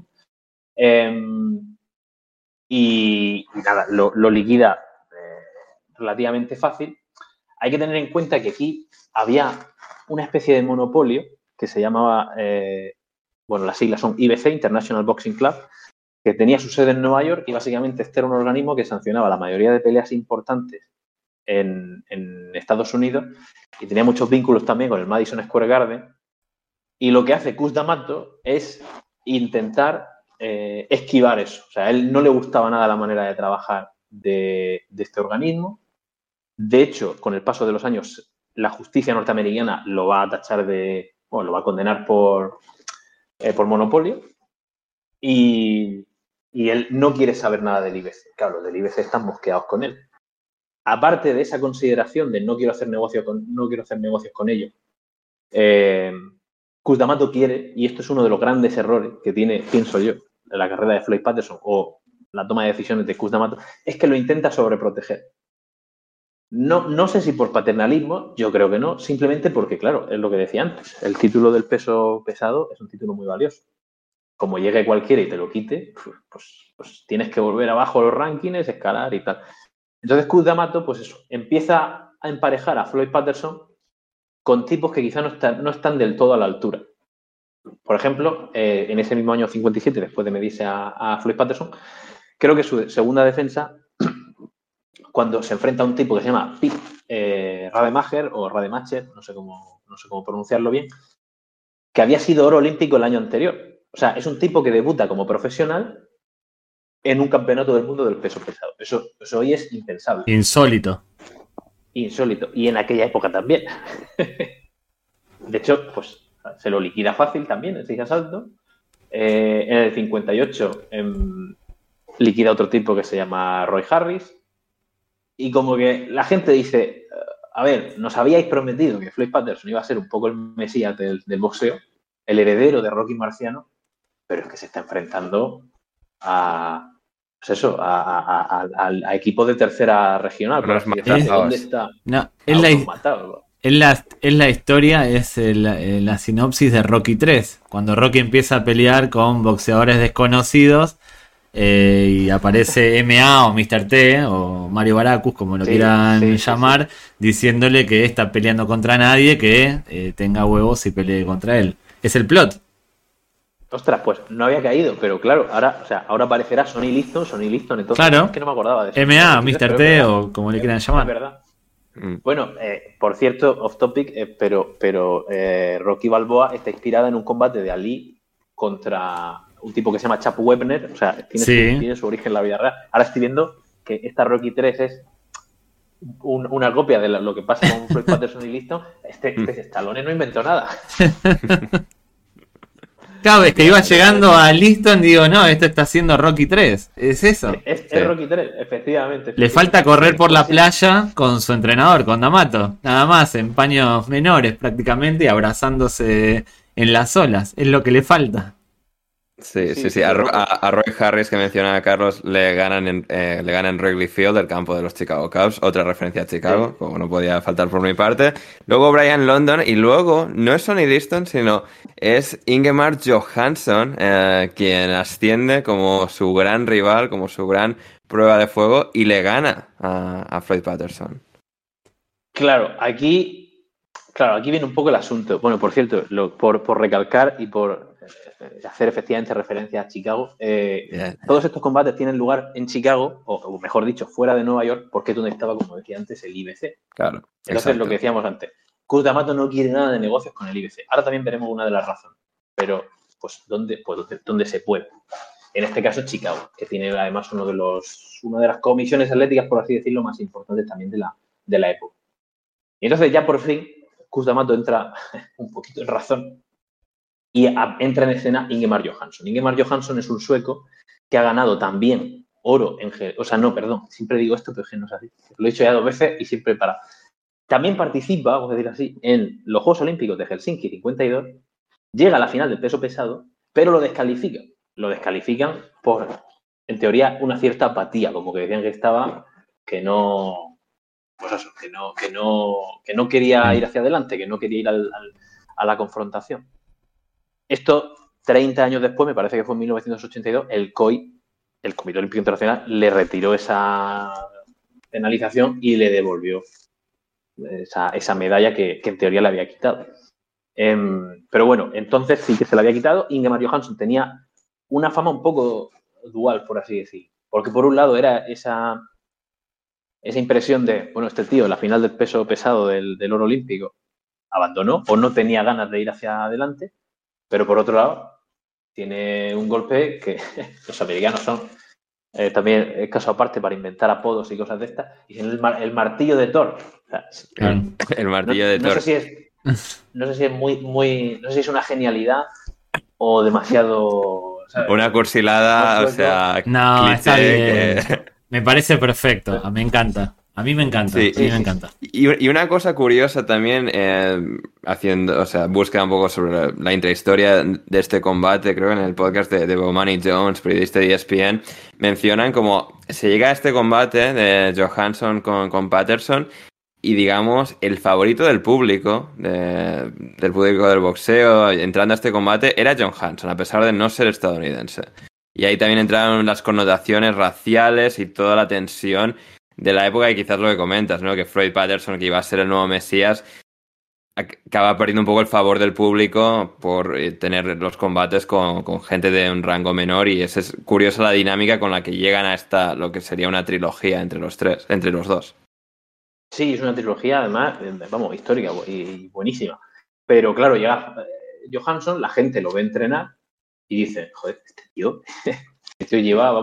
Speaker 3: Y nada, lo liquida relativamente fácil. Hay que tener en cuenta que aquí había una especie de monopolio que se llamaba... las siglas son IBC, International Boxing Club, que tenía su sede en Nueva York y básicamente este era un organismo que sancionaba la mayoría de peleas importantes en Estados Unidos y tenía muchos vínculos también con el Madison Square Garden. Y lo que hace Cus D'Amato es intentar esquivar eso. O sea, a él no le gustaba nada la manera de trabajar de este organismo. De hecho, con el paso de los años, la justicia norteamericana lo va a tachar lo va a condenar por monopolio y él no quiere saber nada del IBC. Claro, los del IBC están mosqueados con él. Aparte de esa consideración de no quiero hacer negocios con ellos, Cus D'Amato quiere, y esto es uno de los grandes errores que tiene, pienso yo, en la carrera de Floyd Patterson o la toma de decisiones de Cus D'Amato, es que lo intenta sobreproteger. No sé si por paternalismo, yo creo que no, simplemente porque, claro, es lo que decía antes, el título del peso pesado es un título muy valioso. Como llegue cualquiera y te lo quite, pues tienes que volver abajo los rankings, escalar y tal. Entonces Cus D'Amato, pues eso, empieza a emparejar a Floyd Patterson con tipos que quizá no están del todo a la altura. Por ejemplo, en ese mismo año 57, después de medirse a Floyd Patterson, creo que su segunda defensa, cuando se enfrenta a un tipo que se llama Pete Rademacher o Rademacher, no sé cómo pronunciarlo bien, que había sido oro olímpico el año anterior. O sea, es un tipo que debuta como profesional en un campeonato del mundo del peso pesado. Eso hoy es impensable.
Speaker 2: Insólito.
Speaker 3: Insólito. Y en aquella época también. De hecho, pues se lo liquida fácil también en 6 asaltos. En el 58 liquida otro tipo que se llama Roy Harris. Y como que la gente dice, a ver, nos habíais prometido que Floyd Patterson iba a ser un poco el mesías del boxeo, el heredero de Rocky Marciano, pero es que se está enfrentando a equipos de tercera regional.
Speaker 1: Unos
Speaker 3: Por así decirlo. ¿Dónde
Speaker 1: matados.
Speaker 3: está?
Speaker 2: No, es la historia, es la sinopsis de Rocky 3. Cuando Rocky empieza a pelear con boxeadores desconocidos y aparece MA o Mr. T o Mario Baracus, como lo quieran llamar, diciéndole que está peleando contra nadie, que tenga huevos y pelee contra él. Es el plot.
Speaker 3: Ostras, pues no había caído, pero claro, ahora aparecerá Sonny Liston, entonces
Speaker 2: claro.
Speaker 3: Es que no me acordaba de eso.
Speaker 2: MA, Mr. T o como le quieran llamar.
Speaker 3: Es verdad. Bueno, por cierto, off topic, pero Rocky Balboa está inspirada en un combate de Ali contra un tipo que se llama Chap Webner, o sea, tiene su origen en la vida real. Ahora estoy viendo que esta Rocky 3 es una copia de lo que pasa con Floyd Patterson y Liston. Este Stallone no inventó nada.
Speaker 2: Cada vez que iba llegando a Liston, digo, no, esto está haciendo Rocky 3. ¿Es eso?
Speaker 3: Es Rocky 3, efectivamente.
Speaker 2: Le falta correr por la playa con su entrenador, con D'Amato. Nada más, en paños menores prácticamente, y abrazándose en las olas. Es lo que le falta.
Speaker 1: Sí. A Roy Harris, que mencionaba Carlos, le gana en Wrigley Field, el campo de los Chicago Cubs. Otra referencia a Chicago, como no podía faltar por mi parte. Luego Brian London, y luego no es Sonny Liston, sino es Ingemar Johansson, quien asciende como su gran rival, como su gran prueba de fuego, y le gana a Floyd Patterson.
Speaker 3: Claro, aquí viene un poco el asunto. Bueno, por cierto, por recalcar y por hacer efectivamente referencia a Chicago, todos estos combates tienen lugar en Chicago, o mejor dicho, fuera de Nueva York, porque es donde estaba, como decía antes, el IBC.
Speaker 1: Claro.
Speaker 3: Entonces,
Speaker 1: exacto.
Speaker 3: lo que decíamos antes, Cus D'Amato no quiere nada de negocios con el IBC. Ahora también veremos una de las razones. Pero, pues, ¿dónde se puede? En este caso, Chicago, que tiene además una de las comisiones atléticas, por así decirlo, más importantes también de la época. Y entonces ya por fin, Cus D'Amato entra un poquito en razón y entra en escena Ingemar Johansson. Ingemar Johansson es un sueco que ha ganado también oro siempre digo esto, pero es que no es así. Lo he dicho ya 2 veces y siempre para. También participa, vamos a decir así, en los Juegos Olímpicos de Helsinki 52, llega a la final del peso pesado, pero lo descalifican. Lo descalifican por, en teoría, una cierta apatía, como que decían que no quería ir hacia adelante, que no quería ir a la confrontación. Esto, 30 años después, me parece que fue en 1982, el COI, el Comité Olímpico Internacional, le retiró esa penalización y le devolvió esa medalla que en teoría le había quitado. Pero bueno, entonces sí que se la había quitado. Ingemar Johansson tenía una fama un poco dual, por así decir. Porque por un lado era esa impresión de, bueno, este tío en la final del peso pesado del oro olímpico abandonó o no tenía ganas de ir hacia adelante, pero por otro lado tiene un golpe que los americanos son también es caso aparte para inventar apodos y cosas de estas, y el martillo de Thor. O sea,
Speaker 1: el martillo de Thor.
Speaker 3: No sé si es muy, no sé si es una genialidad o demasiado, ¿sabes?
Speaker 1: Una cursilada, o sea,
Speaker 2: no, está bien. Me parece perfecto, me encanta. A mí me encanta,
Speaker 1: sí,
Speaker 2: me encanta.
Speaker 1: Y una cosa curiosa también, busca un poco sobre la intrahistoria de este combate, creo que en el podcast de Bomani Jones, periodista de ESPN, mencionan como se llega a este combate de Johansson con Patterson y digamos el favorito del público, del público del boxeo, entrando a este combate, era Johansson, a pesar de no ser estadounidense. Y ahí también entraron las connotaciones raciales y toda la tensión de la época, y quizás lo que comentas, ¿no? Que Floyd Patterson, que iba a ser el nuevo Mesías, acaba perdiendo un poco el favor del público por tener los combates con gente de un rango menor, y es curiosa la dinámica con la que llegan a lo que sería una trilogía entre los dos.
Speaker 3: Sí, es una trilogía además, vamos, histórica y buenísima. Pero claro, llega Johansson, la gente lo ve entrenar y dice, joder, este tío lleva, vamos,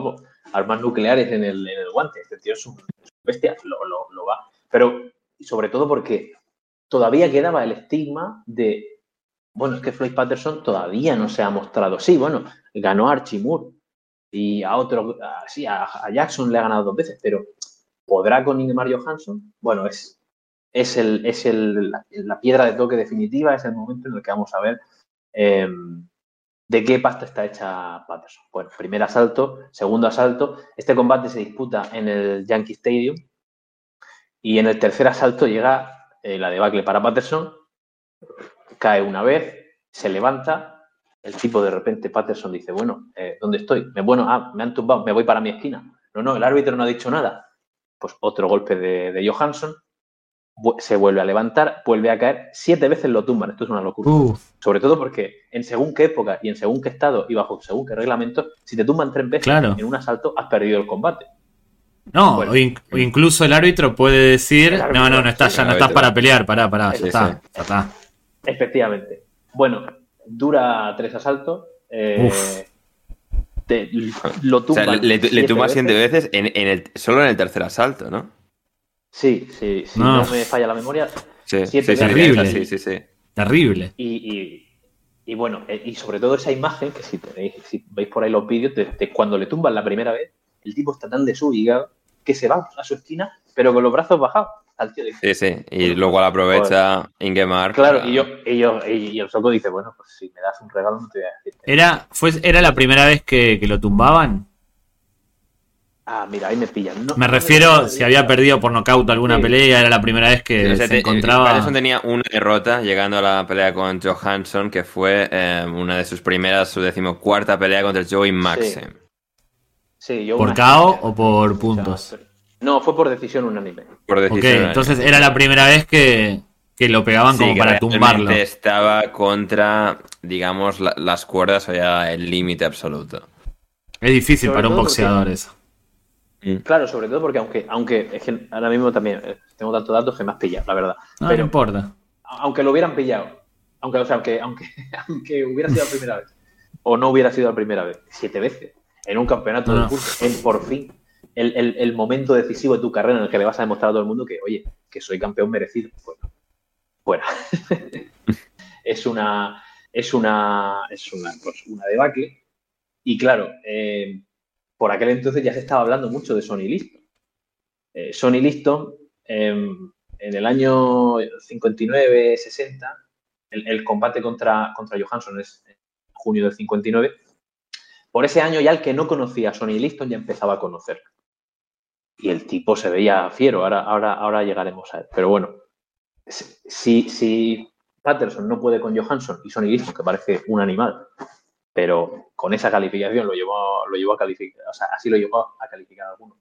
Speaker 3: armas nucleares en el guante. Este tío es un bestia, lo va. Pero sobre todo porque todavía quedaba el estigma de, bueno, es que Floyd Patterson todavía no se ha mostrado. Sí, bueno, ganó a Archie Moore y a otro, sí, a Jackson le ha ganado 2 veces, pero ¿podrá con Ingemar Johansson? Bueno, es la piedra de toque definitiva, es el momento en el que vamos a ver de qué pasta está hecha Patterson. Bueno, primer asalto, segundo asalto. Este combate se disputa en el Yankee Stadium y en el tercer asalto llega la debacle para Patterson. Cae una vez, se levanta. El tipo de repente, Patterson dice, bueno, ¿dónde estoy? Me han tumbado, me voy para mi esquina. No, el árbitro no ha dicho nada. Pues otro golpe de Johansson. Se vuelve a levantar, vuelve a caer, 7 veces lo tumban. Esto es una locura. Sobre todo porque en según qué época y en según qué estado y bajo según qué reglamento, si te tumban 3 veces en un asalto, has perdido el combate.
Speaker 2: No, bueno, o incluso el árbitro puede decir, no estás, ya no estás para pelear, pará, ya está.
Speaker 3: Efectivamente. Bueno, dura 3 asaltos. Lo tumban.
Speaker 1: O sea, le tumba 7 veces solo en el tercer asalto, ¿no?
Speaker 3: Sí, no me falla la memoria.
Speaker 2: Sí, terrible. Sí. Terrible.
Speaker 3: Y bueno, y sobre todo esa imagen, que si veis por ahí los vídeos, de cuando le tumban la primera vez, el tipo está tan desubicado que se va a su esquina, pero con los brazos bajados. Al tío dice,
Speaker 1: sí. Y luego la aprovecha Ingemar.
Speaker 3: Claro, y el Soco dice, bueno, pues si me das un regalo no te voy a decir.
Speaker 2: ¿Era la primera vez que lo tumbaban?
Speaker 3: Mira, ahí me pillan.
Speaker 2: Me refiero si había perdido por nocaut alguna pelea, era la primera vez que se encontraba.
Speaker 1: Patterson tenía una derrota llegando a la pelea con Johansson, que fue una de sus primeras, su 14ª pelea contra Joey Maxim.
Speaker 3: Sí,
Speaker 2: ¿Por KO o por puntos?
Speaker 3: No, fue por decisión unánime.
Speaker 2: Entonces era la primera vez que lo pegaban como para tumbarlo.
Speaker 1: Estaba contra, digamos, las cuerdas, o ya el límite absoluto.
Speaker 2: Es difícil para un boxeador eso.
Speaker 3: Claro, sobre todo porque aunque es que ahora mismo también tengo tantos datos que me has pillado, la verdad.
Speaker 2: No importa.
Speaker 3: Aunque lo hubieran pillado, aunque hubiera sido la primera vez, o no hubiera sido la primera vez, 7 veces, en un campeonato del mundo, por fin, el momento decisivo de tu carrera en el que le vas a demostrar a todo el mundo que, oye, que soy campeón merecido. Bueno, fuera. es una debacle. Y claro, por aquel entonces ya se estaba hablando mucho de Sonny Liston. Sonny Liston, en el año 59-60, el combate contra Johansson es en junio del 59. Por ese año ya el que no conocía a Sonny Liston ya empezaba a conocer. Y el tipo se veía fiero, ahora llegaremos a él. Pero bueno, si Patterson no puede con Johansson y Sonny Liston, que parece un animal, pero con esa calificación lo llevó a calificar, o sea, así lo llevó a calificar a alguno.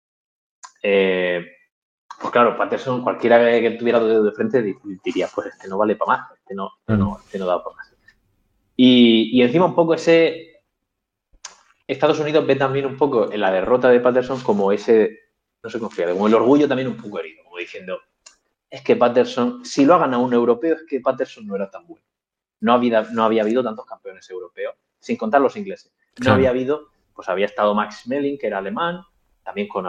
Speaker 3: Pues claro, Patterson, cualquiera que tuviera dos dedos de frente diría, pues este no vale para más, este no da para más. Y encima un poco Estados Unidos ve también un poco en la derrota de Patterson como no sé cómo explicar, como el orgullo también un poco herido, como diciendo, es que Patterson, si lo ha ganado un europeo, es que Patterson no era tan bueno. No había habido tantos campeones europeos, sin contar los ingleses. No había habido, pues había estado Max Schmeling, que era alemán, también con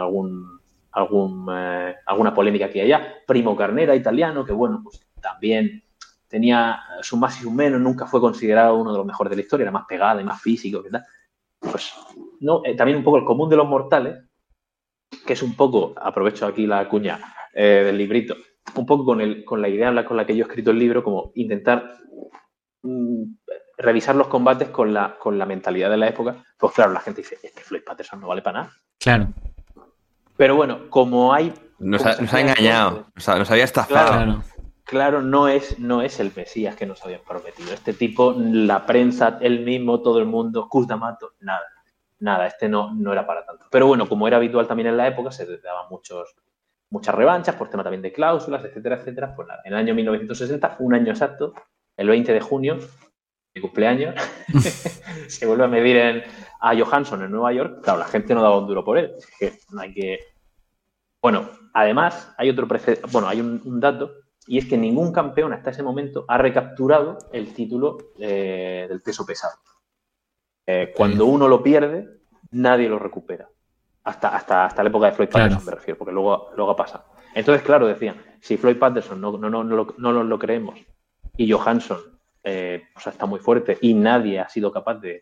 Speaker 3: alguna polémica aquí y allá. Primo Carnera, italiano, que bueno, pues también tenía su más y su menos, nunca fue considerado uno de los mejores de la historia, era más pegada y más físico, ¿verdad? Pues no, también un poco el común de los mortales, que es un poco, aprovecho aquí la cuña del librito, un poco con la idea con la que yo he escrito el libro, como intentar revisar los combates con la mentalidad de la época. Pues claro, la gente dice, este Floyd Patterson no vale para nada.
Speaker 2: Claro.
Speaker 3: Pero bueno, como hay...
Speaker 1: Nos ha engañado, nos había estafado.
Speaker 3: Claro, no es el Mesías que nos habían prometido. Este tipo, la prensa, él mismo, todo el mundo, Cus D'Amato, nada, este no era para tanto. Pero bueno, como era habitual también en la época, se daban muchas revanchas por tema también de cláusulas, etcétera. Pues nada, en el año 1960, un año exacto, el 20 de junio, mi cumpleaños, se vuelve a medir a Johansson en Nueva York. Claro, la gente no daba un duro por él. Es que no hay que... Bueno, además, hay hay un dato, y es que ningún campeón hasta ese momento ha recapturado el título del peso pesado. Cuando uno lo pierde, nadie lo recupera. Hasta la época de Floyd Patterson,
Speaker 2: Claro.
Speaker 3: me refiero, porque luego ha pasado. Entonces, claro, decían, si Floyd Patterson no nos lo creemos y Johansson está muy fuerte y nadie ha sido capaz de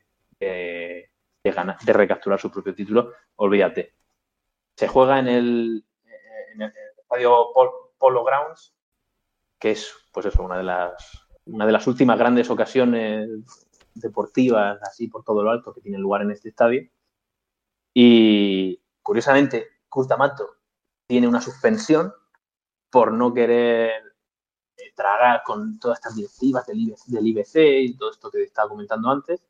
Speaker 3: recapturar su propio título, olvídate. Se juega en el estadio Polo Grounds, que es, pues eso, una de las últimas grandes ocasiones deportivas, así por todo lo alto, que tiene lugar en este estadio. Y, curiosamente, Kurt D'Amato tiene una suspensión por no querer tragar con todas estas directivas del IBC y todo esto que estaba comentando antes.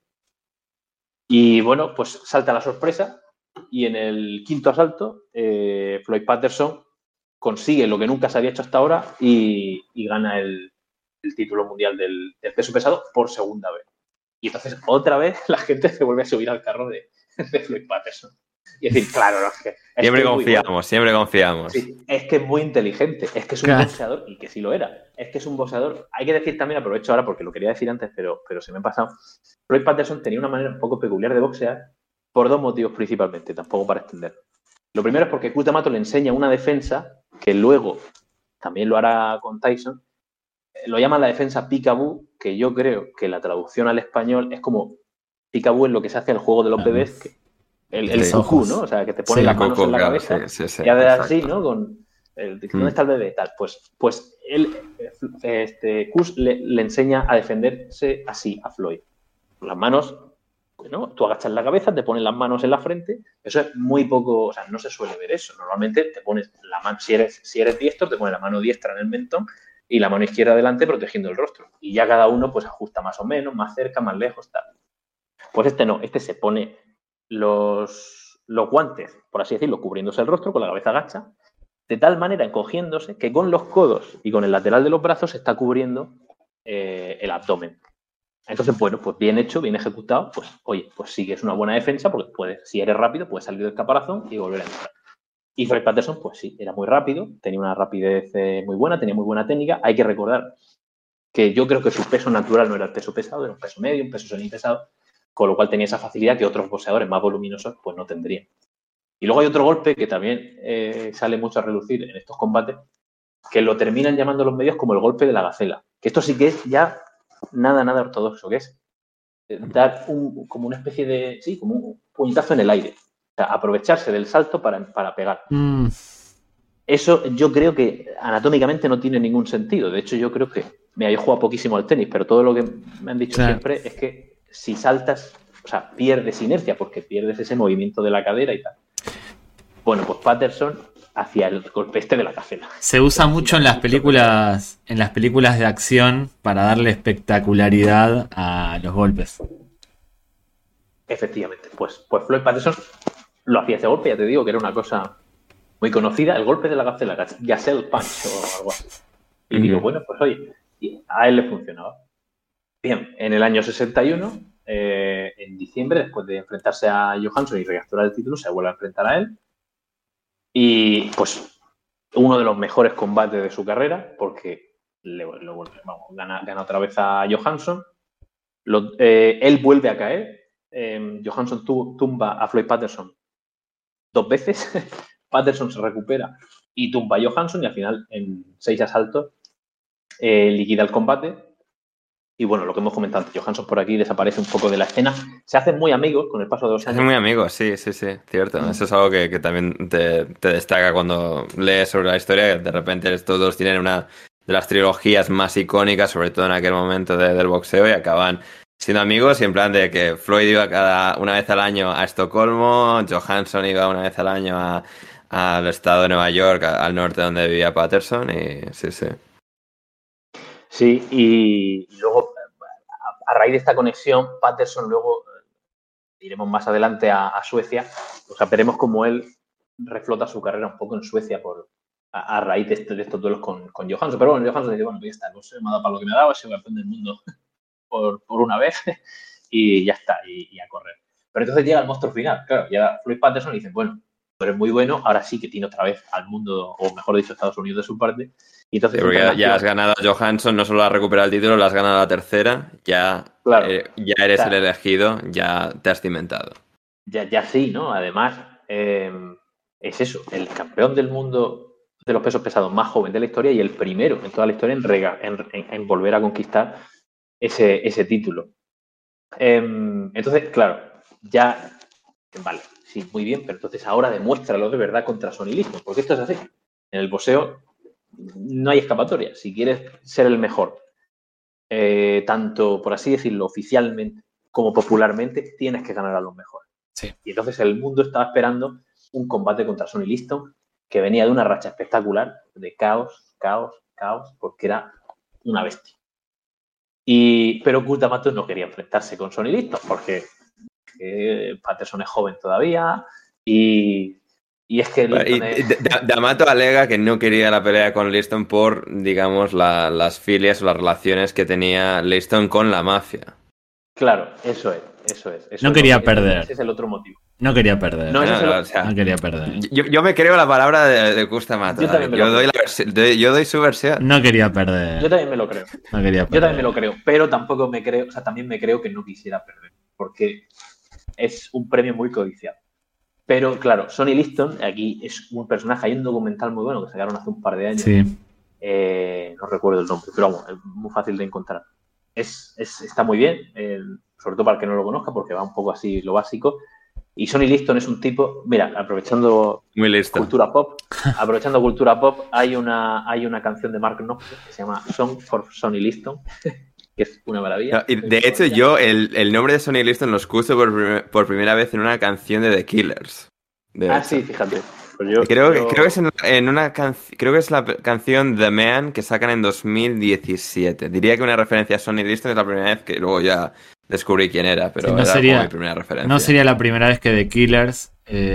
Speaker 3: Y, bueno, pues salta la sorpresa y en el quinto asalto Floyd Patterson consigue lo que nunca se había hecho hasta ahora y gana el título mundial del peso pesado por segunda vez. Y entonces otra vez la gente se vuelve a subir al carro de Floyd Patterson. Y decir, claro, no,
Speaker 1: Siempre confiamos.
Speaker 3: Sí, es que es muy inteligente, es que es un boxeador, y que sí lo era, es que es un boxeador. Hay que decir también, aprovecho ahora porque lo quería decir antes, pero se me ha pasado. Floyd Patterson tenía una manera un poco peculiar de boxear por dos motivos principalmente, tampoco para extender. Lo primero es porque Kurt D'Amato le enseña una defensa que luego también lo hará con Tyson. Lo llaman la defensa peekaboo, que yo creo que la traducción al español es como peekaboo en lo que se hace en el juego de los bebés, que el cucú, ¿no? O sea, que te pone las manos en la cabeza y hace así, ¿no? Con ¿dónde está el bebé? Tal. Pues él, Kus le enseña a defenderse así a Floyd. Con las manos, ¿no? Tú agachas la cabeza, te pones las manos en la frente. Eso es muy poco, o sea, no se suele ver eso. Normalmente te pones la mano, si eres diestro, te pones la mano diestra en el mentón y la mano izquierda adelante protegiendo el rostro. Y ya cada uno pues ajusta más o menos, más cerca, más lejos, tal. Pues este no, este se pone los guantes, por así decirlo, cubriéndose el rostro con la cabeza agacha, de tal manera encogiéndose que con los codos y con el lateral de los brazos se está cubriendo el abdomen. Entonces, bueno, pues bien hecho, bien ejecutado, pues oye, pues sí que es una buena defensa porque si eres rápido puedes salir del caparazón y volver a entrar. Y Floyd Patterson, pues sí, era muy rápido, tenía una rapidez muy buena, tenía muy buena técnica. Hay que recordar que yo creo que su peso natural no era el peso pesado, era un peso medio, un peso semipesado, con lo cual tenía esa facilidad que otros boxeadores más voluminosos pues no tendrían. Y luego hay otro golpe que también sale mucho a relucir en estos combates, que lo terminan llamando los medios como el golpe de la gacela. Que esto sí que es ya nada ortodoxo, que es dar como una especie de, sí, como un puñetazo en el aire. O sea, aprovecharse del salto para pegar. Eso yo creo que anatómicamente no tiene ningún sentido. De hecho, yo creo que, mira, yo he jugado poquísimo al tenis, pero todo lo que me han dicho siempre es que si saltas, o sea, pierdes inercia porque pierdes ese movimiento de la cadera y tal. Bueno, pues Patterson hacía el golpe de la gacela.
Speaker 2: Se usa mucho en las películas de acción para darle espectacularidad a los golpes.
Speaker 3: Efectivamente, pues Floyd Patterson lo hacía ese golpe, ya te digo que era una cosa muy conocida, el golpe de la gacela, Gazelle Punch o algo así. Y digo, bueno, pues oye, a él le funcionaba. Bien, en el año 61, en diciembre, después de enfrentarse a Johansson y recapturar el título, se vuelve a enfrentar a él. Y pues uno de los mejores combates de su carrera, porque gana otra vez a Johansson. Él vuelve a caer. Johansson tumba a Floyd Patterson 2 veces. Patterson se recupera y tumba a Johansson y al final, en 6 asaltos, liquida el combate. Y bueno, lo que hemos comentado antes, Johansson por aquí desaparece un poco de la escena. Se hacen muy amigos con el paso de los años.
Speaker 1: Se hacen muy amigos, sí, cierto. Eso es algo que también te destaca cuando lees sobre la historia, que de repente estos dos tienen una de las trilogías más icónicas, sobre todo en aquel momento del boxeo, y acaban siendo amigos y en plan de que Floyd iba una vez al año a Estocolmo, Johansson iba una vez al año al estado de Nueva York, al norte donde vivía Patterson, y sí.
Speaker 3: Sí, y luego, a raíz de esta conexión, Patterson luego, iremos más adelante a Suecia, o sea, veremos cómo él reflota su carrera un poco en Suecia a raíz de estos duelos con Johansson. Pero bueno, Johansson dice, bueno, pues ya está, no sé, me ha dado para lo que me ha dado, he sido campeón del mundo por una vez y ya está, y a correr. Pero entonces llega el monstruo final, claro, ya Floyd Patterson le dice, bueno, tú eres muy bueno, ahora sí que tiene otra vez al mundo, o mejor dicho, Estados Unidos de su parte. Y entonces
Speaker 1: ya has ganado a Johansson, no solo has recuperado el título, lo has ganado a la tercera, ya eres el elegido, ya te has cimentado.
Speaker 3: Ya sí, ¿no? Además, es eso, el campeón del mundo de los pesos pesados más joven de la historia y el primero en toda la historia en volver a conquistar ese título. Entonces, claro, ya, vale, sí, muy bien, pero entonces ahora demuéstralo de verdad contra Sonny Liston, porque esto es así. En el boxeo no hay escapatoria. Si quieres ser el mejor, tanto, por así decirlo, oficialmente como popularmente, tienes que ganar a los mejores.
Speaker 2: Sí.
Speaker 3: Y entonces el mundo estaba esperando un combate contra Sonny Liston, que venía de una racha espectacular, de caos, porque era una bestia. Pero Cus D'Amato no quería enfrentarse con Sonny Liston, porque Patterson es joven todavía, y es que
Speaker 1: D'Amato alega que no quería la pelea con Liston por, digamos, las filias o las relaciones que tenía Liston con la mafia.
Speaker 3: Claro, eso es.
Speaker 2: No quería perder.
Speaker 3: Ese es el otro motivo.
Speaker 2: No quería perder.
Speaker 3: No
Speaker 2: quería perder.
Speaker 1: Yo me creo la palabra de Cus D'Amato. Yo doy su versión.
Speaker 2: No quería perder.
Speaker 3: Yo también me lo creo.
Speaker 2: No quería perder.
Speaker 3: Yo también me lo creo, pero tampoco me creo, o sea, también me creo que no quisiera perder, porque es un premio muy codiciado. Pero claro, Sonny Liston aquí es un personaje, hay un documental muy bueno que sacaron hace un par de años.
Speaker 2: Sí.
Speaker 3: No recuerdo el nombre, pero vamos, es muy fácil de encontrar. Está muy bien, sobre todo para el que no lo conozca, porque va un poco así lo básico. Y Sonny Liston es un tipo, mira, aprovechando cultura pop, hay una canción de Mark Knopfler que se llama Song for Sonny Liston, que es una maravilla.
Speaker 1: No, y de hecho, yo el nombre de Sonny Liston lo escucho por primera vez en una canción de The Killers.
Speaker 3: Sí, fíjate. Pues
Speaker 1: creo que es creo que es la canción The Man que sacan en 2017. Diría que una referencia a Sonny Liston es la primera vez que luego ya descubrí quién era, pero
Speaker 2: sí,
Speaker 1: era como mi primera referencia.
Speaker 2: No sería la primera vez que The Killers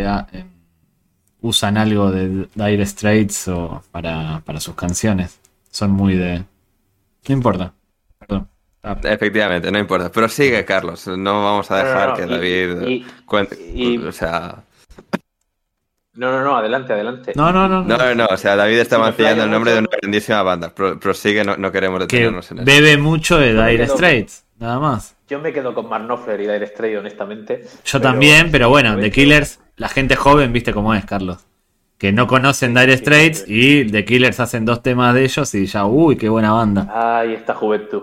Speaker 2: usan algo de Dire Straits o para sus canciones. Son muy de... No importa. Perdón.
Speaker 1: Efectivamente, no importa. Pero sigue, Carlos. No vamos a dejar que David cuente. O sea...
Speaker 3: No, adelante.
Speaker 2: No,
Speaker 1: o sea, David está mancillando el nombre de una grandísima banda. Prosigue, no queremos detenernos en eso.
Speaker 2: Bebe mucho de Dire Straits, nada más.
Speaker 3: Yo me quedo con Mark Knopfler y Dire Straits, honestamente.
Speaker 2: Yo también, pero bueno, The Killers, la gente joven, viste cómo es, Carlos. Que no conocen Dire Straits y The Killers hacen 2 temas de ellos y ya, uy, qué buena banda.
Speaker 3: Ay, esta juventud.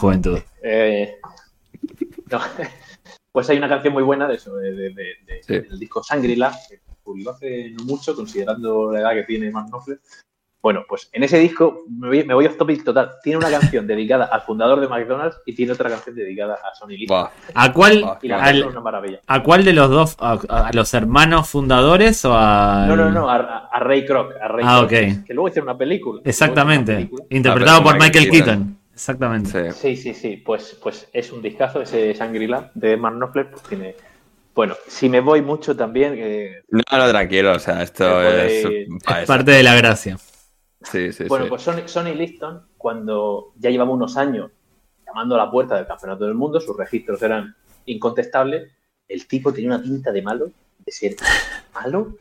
Speaker 3: No. Pues hay una canción muy buena de eso, del disco Shangri-La, que publicó hace no mucho, considerando la edad que tiene Mark Knopfler. Bueno, pues en ese disco, me voy off topic total, tiene una canción dedicada al fundador de McDonald's y tiene otra canción dedicada a Sonny Liston.
Speaker 2: ¿A cuál?
Speaker 3: Y la canción es una maravilla.
Speaker 2: ¿A cuál de los dos? ¿A los hermanos fundadores o a...?
Speaker 3: No, a Ray Kroc.
Speaker 2: Ok.
Speaker 3: Que luego hicieron una película.
Speaker 2: Exactamente. Interpretado por Michael Keaton. Exactamente.
Speaker 3: Sí. Pues es un discazo ese Shangri-La de Mark Knopfler. Pues tiene... Bueno, si me voy mucho también...
Speaker 1: No, tranquilo. O sea, esto es
Speaker 2: parte de la gracia.
Speaker 1: Sí.
Speaker 3: Bueno, pues Sonny Liston, cuando ya llevaba unos años llamando a la puerta del Campeonato del Mundo, sus registros eran incontestables, el tipo tenía una pinta de malo, de ser malo,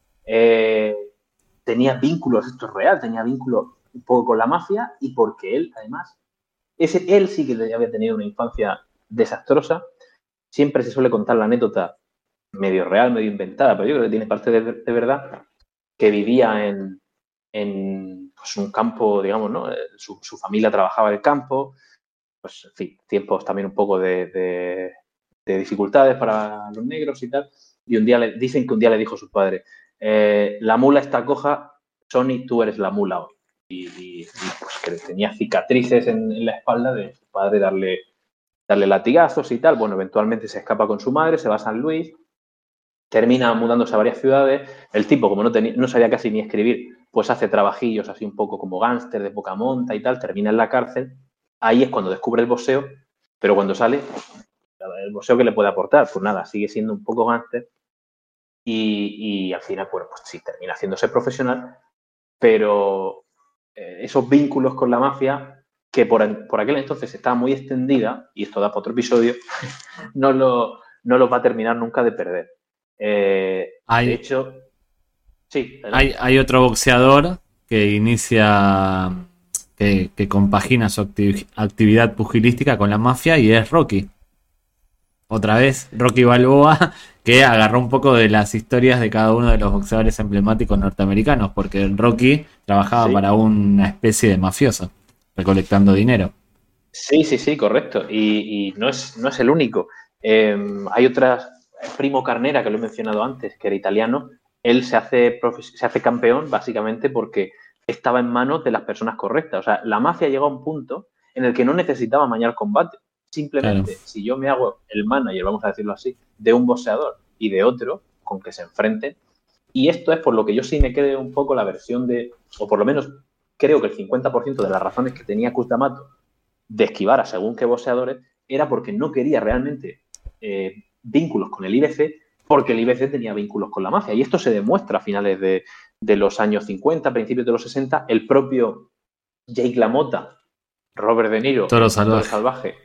Speaker 3: tenía vínculos, esto es real, tenía vínculos un poco con la mafia y porque él, además, él sí que había tenido una infancia desastrosa. Siempre se suele contar la anécdota medio real, medio inventada, pero yo creo que tiene parte de verdad, que vivía en pues un campo, digamos, ¿no? Su familia trabajaba en el campo, pues, en fin, tiempos también un poco de dificultades para los negros y tal, y dicen que un día le dijo a su padre, la mula está coja, Sonny, tú eres la mula hoy. Y pues que tenía cicatrices en la espalda de su padre darle latigazos y tal. Bueno, eventualmente se escapa con su madre, se va a San Luis, termina mudándose a varias ciudades. El tipo, como no sabía casi ni escribir, pues hace trabajillos así un poco como gángster de poca monta y tal, termina en la cárcel. Ahí es cuando descubre el boxeo, pero cuando sale, el boxeo que le puede aportar, pues nada, sigue siendo un poco gángster y al final, bueno, pues sí, termina haciéndose profesional, pero esos vínculos con la mafia, que por aquel entonces estaba muy extendida, y esto da para otro episodio, no los va a terminar nunca de perder. De hecho, sí.
Speaker 2: Hay otro boxeador que inicia, que compagina su actividad pugilística con la mafia y es Rocky. otra vez, Rocky Balboa, que agarró un poco de las historias de cada uno de los boxeadores emblemáticos norteamericanos, porque Rocky trabajaba para una especie de mafioso, recolectando dinero.
Speaker 3: Sí, correcto. Y no es el único. Hay otras, Primo Carnera, que lo he mencionado antes, que era italiano. Él se hace campeón básicamente porque estaba en manos de las personas correctas. O sea, la mafia llegó a un punto en el que no necesitaba amañar combate. Simplemente, si yo me hago el manager, vamos a decirlo así, de un boxeador y de otro con que se enfrenten, y esto es por lo que yo sí me quedé un poco la versión o por lo menos creo que el 50% de las razones que tenía Cus D'Amato de esquivar a según qué boxeadores era porque no quería realmente vínculos con el IBC, porque el IBC tenía vínculos con la mafia. Y esto se demuestra a finales de los años 50, principios de los 60. El propio Jake LaMotta, Robert De Niro,
Speaker 2: Toro Salvaje.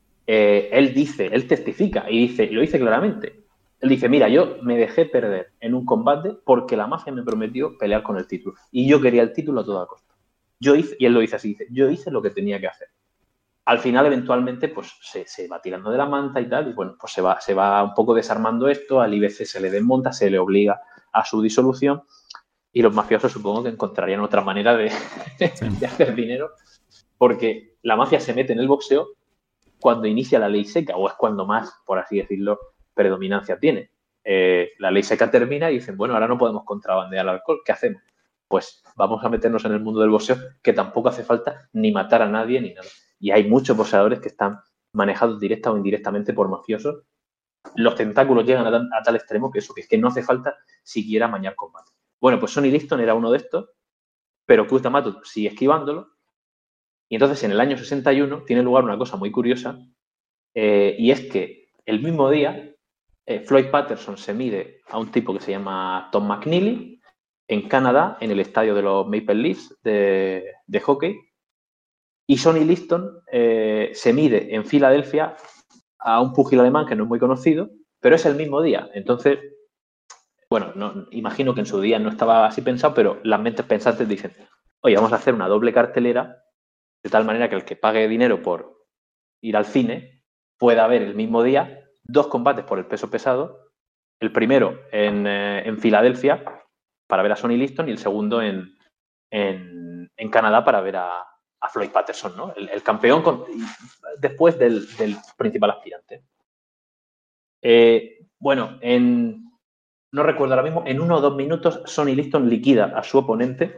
Speaker 3: Él testifica y lo dice claramente. Él dice, mira, yo me dejé perder en un combate porque la mafia me prometió pelear con el título. Y yo quería el título a toda costa. Y él lo dice así, yo hice lo que tenía que hacer. Al final, eventualmente, pues se va tirando de la manta y tal, y bueno, pues se va un poco desarmando esto, al IBC se le desmonta, se le obliga a su disolución, y los mafiosos supongo que encontrarían otra manera de hacer dinero, porque la mafia se mete en el boxeo cuando inicia la ley seca, o es cuando más, por así decirlo, predominancia tiene. La ley seca termina y dicen, bueno, ahora no podemos contrabandear el alcohol, ¿qué hacemos? Pues vamos a meternos en el mundo del boxeo, que tampoco hace falta ni matar a nadie ni nada. Y hay muchos boxeadores que están manejados directa o indirectamente por mafiosos. Los tentáculos llegan a tal extremo que es que no hace falta siquiera amañar combate. Bueno, pues Sonny Liston era uno de estos, pero Cus D'Amato sigue esquivándolo. Y entonces en el año 61 tiene lugar una cosa muy curiosa, y es que el mismo día Floyd Patterson se mide a un tipo que se llama Tom McNeely en Canadá, en el estadio de los Maple Leafs de hockey. Y Sonny Liston se mide en Filadelfia a un púgil alemán que no es muy conocido, pero es el mismo día. Entonces, bueno, imagino que en su día no estaba así pensado, pero las mentes pensantes dicen, oye, vamos a hacer una doble cartelera de tal manera que el que pague dinero por ir al cine pueda ver el mismo día 2 combates por el peso pesado, el primero en Filadelfia para ver a Sonny Liston y el segundo en Canadá para ver a Floyd Patterson, ¿no? El campeón después del principal aspirante. Bueno, no recuerdo ahora mismo, en 1 o 2 minutos Sonny Liston liquida a su oponente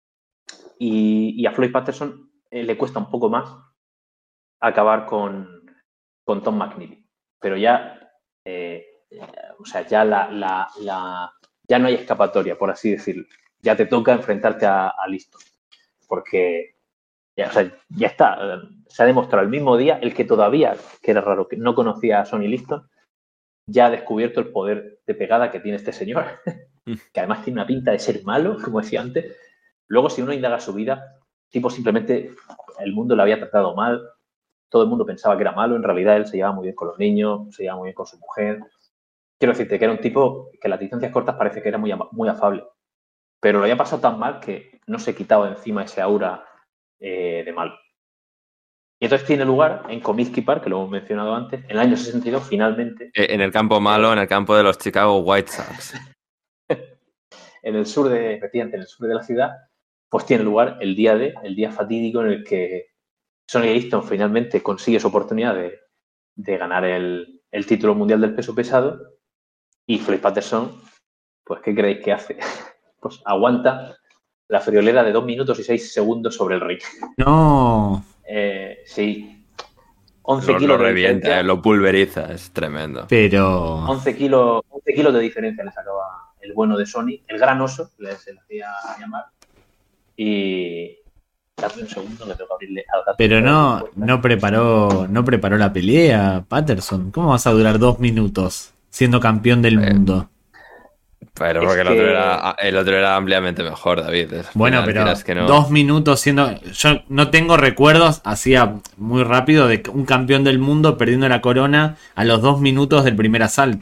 Speaker 3: y a Floyd Patterson le cuesta un poco más acabar con Tom McNeely. Pero ya, o sea, ya ya no hay escapatoria, por así decirlo. Ya te toca enfrentarte a Liston. Porque ya está. Se ha demostrado el mismo día, el que todavía, que era raro, que no conocía a Sonny Liston, ya ha descubierto el poder de pegada que tiene este señor, que además tiene una pinta de ser malo, como decía antes. Luego, si uno indaga su vida, tipo simplemente el mundo le había tratado mal, todo el mundo pensaba que era malo, en realidad él se llevaba muy bien con los niños, se llevaba muy bien con su mujer. Quiero decirte que era un tipo que a las distancias cortas parece que era muy afable, pero lo había pasado tan mal que no se quitaba encima ese aura de malo. Y entonces tiene lugar en Comiskey Park, que lo hemos mencionado antes, en el año 62, finalmente.
Speaker 1: En el campo malo, en el campo de los Chicago White Sox.
Speaker 3: en el sur de la ciudad, pues tiene lugar el día fatídico en el que Sonny Liston finalmente consigue su oportunidad de ganar el título mundial del peso pesado, y Floyd Patterson, pues ¿qué creéis que hace? Pues aguanta la friolera de 2 minutos y 6 segundos sobre el ring.
Speaker 2: No.
Speaker 3: Sí. 11 kilos
Speaker 1: lo revienta, lo pulveriza, es tremendo.
Speaker 2: Pero
Speaker 3: 11 kilos de diferencia le sacaba el bueno de Sonny, el gran oso, se le hacía llamar. Y dame un segundo que tengo que abrirle al gato.
Speaker 2: Pero no preparó la pelea, Patterson. ¿Cómo vas a durar 2 minutos siendo campeón del mundo?
Speaker 1: Pero porque el otro era ampliamente mejor, David.
Speaker 2: Bueno, pero 2 minutos siendo... Yo no tengo recuerdos, hacía muy rápido, de un campeón del mundo perdiendo la corona a los 2 minutos del primer asalto.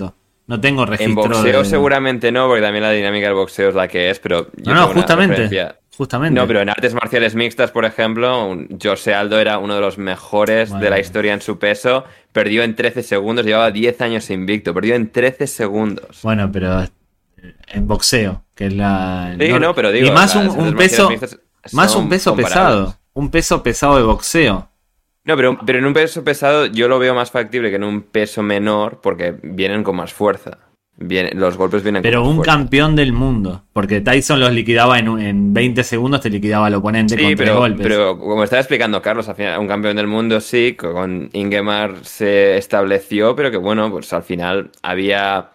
Speaker 2: No tengo
Speaker 1: En
Speaker 2: registro.
Speaker 1: boxeo seguramente no, porque también la dinámica del boxeo es la que es, pero... yo
Speaker 2: No,
Speaker 1: tengo una
Speaker 2: justamente.
Speaker 1: referencia.
Speaker 2: Justamente.
Speaker 1: No, pero en artes marciales mixtas, por ejemplo, José Aldo era uno de los mejores de la
Speaker 2: Bueno.
Speaker 1: historia en su peso. Perdió en 13 segundos, llevaba 10 años invicto. Perdió en 13 segundos.
Speaker 2: Bueno, pero en boxeo, que es la...
Speaker 1: Sí, no, pero digo,
Speaker 2: y más
Speaker 1: las
Speaker 2: un
Speaker 1: artes
Speaker 2: peso,
Speaker 1: marciales mixtas
Speaker 2: más
Speaker 1: son
Speaker 2: un peso
Speaker 1: comparables.
Speaker 2: pesado. Un peso pesado de boxeo.
Speaker 1: No, pero en un peso pesado yo lo veo más factible que en un peso menor porque vienen con más fuerza. Los golpes vienen
Speaker 2: Pero
Speaker 1: con más
Speaker 2: un
Speaker 1: fuerza.
Speaker 2: campeón del mundo. Porque Tyson los liquidaba en 20 segundos, te liquidaba al oponente
Speaker 1: Sí,
Speaker 2: con 3 golpes.
Speaker 1: pero como estaba explicando Carlos, al final un campeón del mundo sí, con Ingemar se estableció, pero que bueno, pues al final había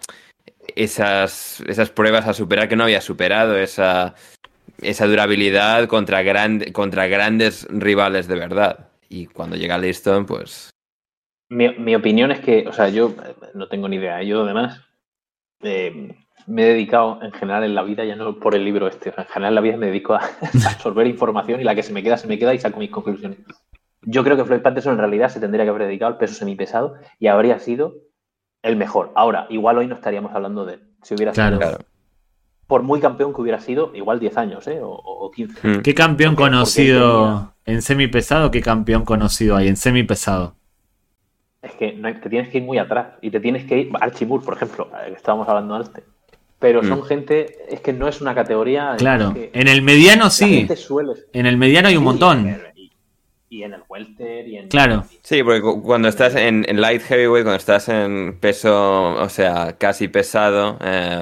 Speaker 1: esas pruebas a superar que no había superado, esa durabilidad contra grandes rivales de verdad. Y cuando llega Liston, pues...
Speaker 3: Mi opinión es que, o sea, yo no tengo ni idea. Yo, además, me he dedicado en general en la vida, ya no por el libro este, o sea, en general en la vida me dedico a absorber información y la que se me queda y saco mis conclusiones. Yo creo que Floyd Patterson en realidad se tendría que haber dedicado al peso semipesado y habría sido el mejor. Ahora, igual hoy no estaríamos hablando de él. Si hubiera
Speaker 2: Claro.
Speaker 3: sido, por muy campeón que hubiera sido, igual 10 años, o 15.
Speaker 2: ¿Qué campeón
Speaker 3: Porque
Speaker 2: conocido en semipesado? ¿Qué campeón conocido hay en semipesado?
Speaker 3: Es que te tienes que ir muy atrás y te tienes que ir... Archie Moore, por ejemplo, que estábamos hablando antes. Pero son gente... Es que no es una categoría...
Speaker 2: Claro.
Speaker 3: que
Speaker 2: En el mediano
Speaker 3: la
Speaker 2: sí.
Speaker 3: gente suele...
Speaker 2: En el mediano hay un
Speaker 3: Sí,
Speaker 2: montón.
Speaker 3: Y en el welter y en...
Speaker 2: Claro.
Speaker 1: Sí, porque cuando estás en light heavyweight, cuando estás en peso, o sea, casi pesado,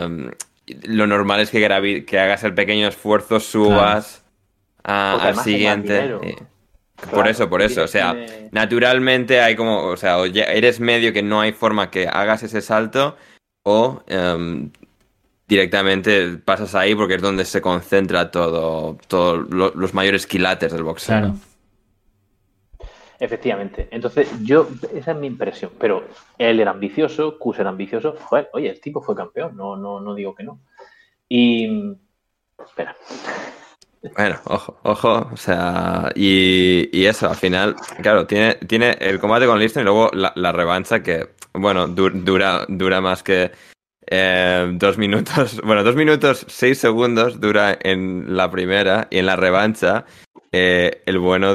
Speaker 1: lo normal es que hagas el pequeño esfuerzo, subas
Speaker 3: Porque
Speaker 1: al
Speaker 3: además hay más
Speaker 1: siguiente.
Speaker 3: dinero.
Speaker 1: Por eso, o sea, naturalmente hay como, o sea, o ya eres medio que no hay forma que hagas ese salto o directamente pasas ahí porque es donde se concentra los mayores quilates del boxeo.
Speaker 2: Claro.
Speaker 3: Efectivamente. Entonces, esa es mi impresión. Pero él era ambicioso, Cus era ambicioso. Joder, oye, el tipo fue campeón, no digo que no. Y... Espera.
Speaker 1: Bueno, ojo, o sea, y eso, al final, claro, tiene el combate con Liston y luego la revancha que, bueno, dura más que 2 minutos, bueno, 2 minutos 6 segundos dura en la primera y en la revancha el bueno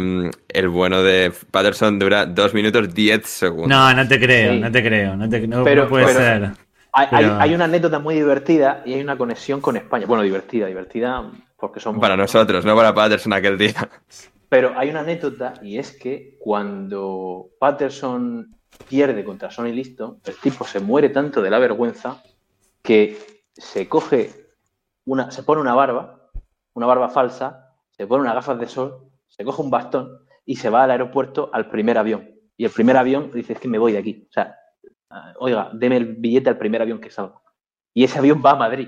Speaker 1: de Patterson dura 2 minutos 10 segundos.
Speaker 2: No te creo,
Speaker 3: Sí.
Speaker 2: no te creo. No
Speaker 3: Pero-
Speaker 2: puede
Speaker 3: pero-
Speaker 2: ser.
Speaker 3: Hay una anécdota muy divertida y hay una conexión con España. Bueno, divertida porque somos...
Speaker 1: Para nosotros, no para Patterson aquel día.
Speaker 3: Pero hay una anécdota y es que cuando Patterson pierde contra Sonny Liston, el tipo se muere tanto de la vergüenza que se pone una barba falsa, se pone unas gafas de sol, se coge un bastón y se va al aeropuerto al primer avión. Y el primer avión dice, es que me voy de aquí. O sea, oiga, deme el billete al primer avión que salga. Y ese avión va a Madrid.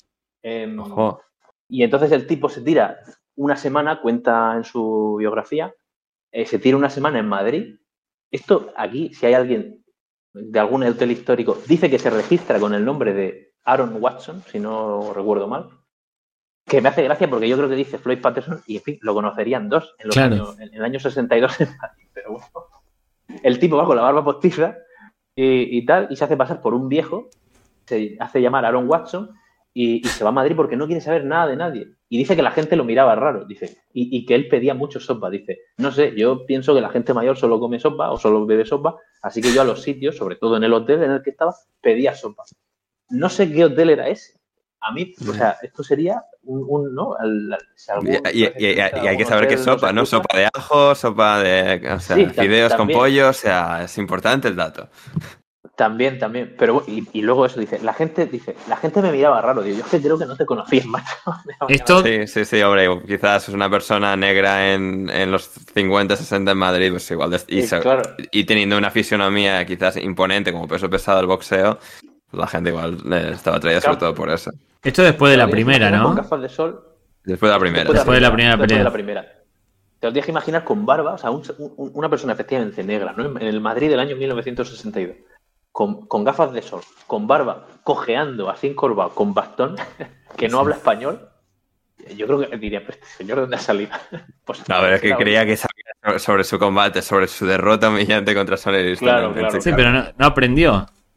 Speaker 1: Ojo.
Speaker 3: Y entonces el tipo se tira una semana, cuenta en su biografía, se tira una semana en Madrid. Esto aquí, si hay alguien de algún hotel histórico, dice que se registra con el nombre de Aaron Watson, si no recuerdo mal, que me hace gracia porque yo creo que dice Floyd Patterson y, en fin, lo conocerían dos en el año 62 en Madrid. Pero bueno, el tipo va con la barba postiza y tal, y se hace pasar por un viejo, se hace llamar Aaron Watson y se va a Madrid porque no quiere saber nada de nadie. Y dice que la gente lo miraba raro, dice, y que él pedía mucho sopa. Dice, no sé, yo pienso que la gente mayor solo come sopa o solo bebe sopa, así que yo a los sitios, sobre todo en el hotel en el que estaba, pedía sopa. No sé qué hotel era ese. A mí, o sea, esto sería ¿no?
Speaker 1: Y hay que saber qué sopa, ¿no? Sopa de ajo, sopa de, o sea,
Speaker 3: Sí,
Speaker 1: fideos con
Speaker 3: también.
Speaker 1: pollo, o sea, es importante el dato.
Speaker 3: También. Pero, y luego eso dice, la gente me miraba raro, digo, yo es que creo que no te conocía, macho.
Speaker 2: Esto,
Speaker 1: Sí, hombre, quizás es una persona negra en los 50, 60 en Madrid, pues igual,
Speaker 3: claro.
Speaker 1: y teniendo una fisionomía quizás imponente como peso pesado del boxeo, la gente igual estaba atraída sobre todo por eso.
Speaker 2: esto después de la
Speaker 3: Te lo tienes que
Speaker 2: primera,
Speaker 3: imaginar
Speaker 2: ¿no?
Speaker 3: Con gafas de sol.
Speaker 1: Después de la primera.
Speaker 2: Después de la primera
Speaker 3: Después de
Speaker 2: pelea.
Speaker 3: la primera. Te lo tienes que imaginar con barba, o sea, una persona efectivamente negra, ¿no? En el Madrid del año 1962. Con gafas de sol, con barba, cojeando, así encorvado, con bastón, que no habla español, yo creo que diría, pero este señor, ¿de dónde ha salido? Pues,
Speaker 1: A ver, es que creía que sabía sobre su combate, sobre su derrota humillante contra Sonny Liston.
Speaker 3: Claro.
Speaker 2: Sí, pero no aprendió.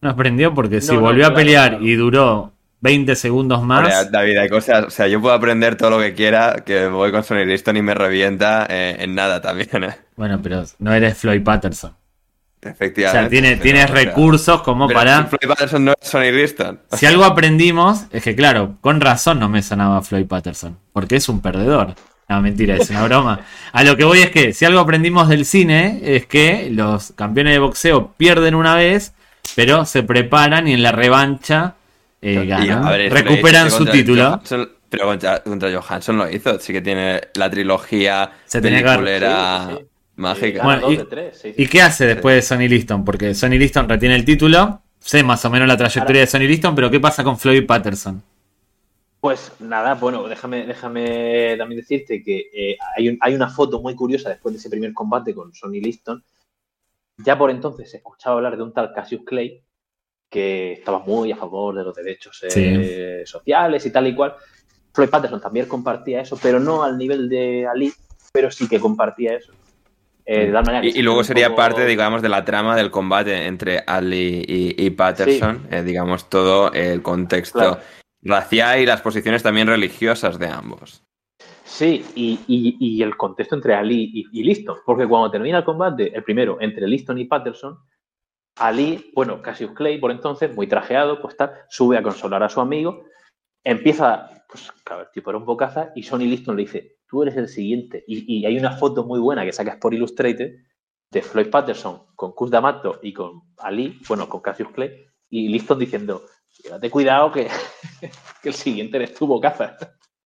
Speaker 2: No aprendió porque si
Speaker 3: No,
Speaker 2: volvió a
Speaker 3: claro,
Speaker 2: pelear
Speaker 3: claro.
Speaker 2: y duró 20 segundos
Speaker 1: Hombre,
Speaker 2: más.
Speaker 1: David, hay cosas, o sea, yo puedo aprender todo lo que quiera, que voy con Sonny Liston y me revienta en nada también, ¿eh?
Speaker 2: Bueno, pero no eres Floyd Patterson. O sea,
Speaker 1: Efectivamente,
Speaker 2: tienes
Speaker 1: o sea,
Speaker 2: recursos como
Speaker 1: pero
Speaker 2: para...
Speaker 1: Floyd Patterson no es Sonny Liston.
Speaker 2: Si algo aprendimos, es que claro, con razón no me sonaba Floyd Patterson, porque es un perdedor. No, mentira, es una broma. A lo que voy es que si algo aprendimos del cine es que los campeones de boxeo pierden una vez, pero se preparan y en la revancha
Speaker 1: Y,
Speaker 2: ganan,
Speaker 1: a ver, esto lo
Speaker 2: recuperan
Speaker 1: hizo
Speaker 2: su
Speaker 1: contra
Speaker 2: título.
Speaker 1: Johansson, pero contra Johansson lo hizo. Sí que tiene la trilogía
Speaker 2: Se tenía que haber...
Speaker 1: peliculera
Speaker 3: Sí, sí, sí.
Speaker 1: mágica.
Speaker 3: Gana
Speaker 2: Bueno,
Speaker 3: 2 de 3, sí,
Speaker 2: ¿y
Speaker 3: sí.
Speaker 2: qué hace
Speaker 1: Sí.
Speaker 2: después de Sonny Liston? Porque Sonny Liston retiene el título, sé más o menos la trayectoria de Sonny Liston, pero ¿qué pasa con Floyd Patterson?
Speaker 3: Pues nada, bueno, déjame también decirte que hay una foto muy curiosa después de ese primer combate con Sonny Liston. Ya por entonces se escuchaba hablar de un tal Cassius Clay que estaba muy a favor de los derechos
Speaker 2: Sí.
Speaker 3: sociales y tal y cual. Floyd Patterson también compartía eso, pero no al nivel de Ali, pero sí que compartía eso. De tal manera que se
Speaker 1: Y
Speaker 3: hacían
Speaker 1: luego
Speaker 3: un
Speaker 1: sería
Speaker 3: poco...
Speaker 1: parte, digamos, de la trama del combate entre Ali y
Speaker 3: Sí,
Speaker 1: Patterson, digamos, todo el
Speaker 3: claro.
Speaker 1: contexto racial y las posiciones también religiosas de ambos.
Speaker 3: Sí, y el contexto entre Ali y Liston, porque cuando termina el combate, el primero, entre Liston y Patterson, Ali, bueno, Cassius Clay, por entonces, muy trajeado, pues tal, sube a consolar a su amigo, empieza, pues claro, el tipo era un bocaza, y Sonny Liston le dice, tú eres el siguiente. Y hay una foto muy buena que sacas por Illustrated de Floyd Patterson con Cus D'Amato y con Ali, bueno, con Cassius Clay, y Liston diciendo, date cuidado que, que el siguiente eres tú, bocaza.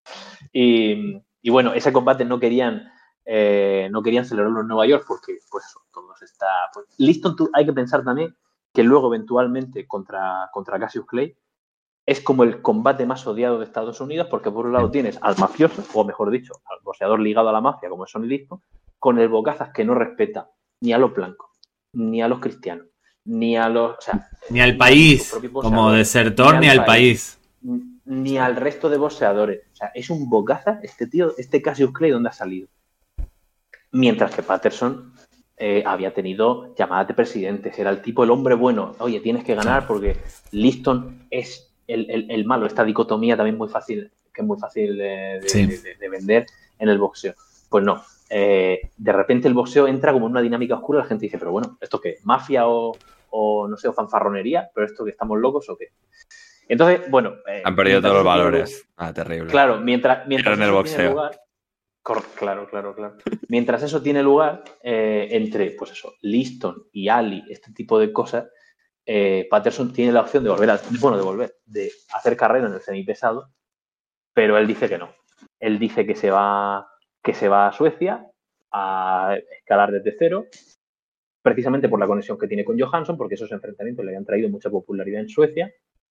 Speaker 3: Y bueno, ese combate no querían celebrarlo en Nueva York porque, pues, todos está. Pues, Liston, hay que pensar también que luego, eventualmente, contra Cassius Clay, es como el combate más odiado de Estados Unidos porque, por un lado, tienes al mafioso, o mejor dicho, al boxeador ligado a la mafia, como es Sonny Liston, con el bocazas que no respeta ni a los blancos, ni a los cristianos, ni a los. O sea,
Speaker 2: Ni al
Speaker 3: ni a sus
Speaker 2: país,
Speaker 3: propios
Speaker 2: como
Speaker 3: boxeadores,
Speaker 2: desertor, ni al país.
Speaker 3: ni al resto de boxeadores. O sea, es un bocaza este tío, este Cassius Clay, ¿dónde ha salido? Mientras que Patterson había tenido llamadas de presidentes, era el tipo, el hombre bueno. Oye, tienes que ganar porque Liston es el malo. Esta dicotomía también muy fácil, que es muy fácil de vender en el boxeo. Pues no. De repente el boxeo entra como en una dinámica oscura. La gente dice, pero bueno, ¿esto qué? ¿Mafia o no sé, o fanfarronería? ¿Pero esto que estamos locos o qué? Entonces, bueno,
Speaker 1: Han perdido todos los valores. Terrible.
Speaker 3: claro, mientras
Speaker 1: en el
Speaker 3: eso
Speaker 1: boxeo.
Speaker 3: tiene lugar, claro. Mientras eso tiene lugar, entre, pues eso, Liston y Ali, este tipo de cosas, Patterson tiene la opción de de hacer carrera en el semipesado, pero él dice que no. Él dice que se va a Suecia a escalar desde cero, precisamente por la conexión que tiene con Johansson, porque esos enfrentamientos le habían traído mucha popularidad en Suecia.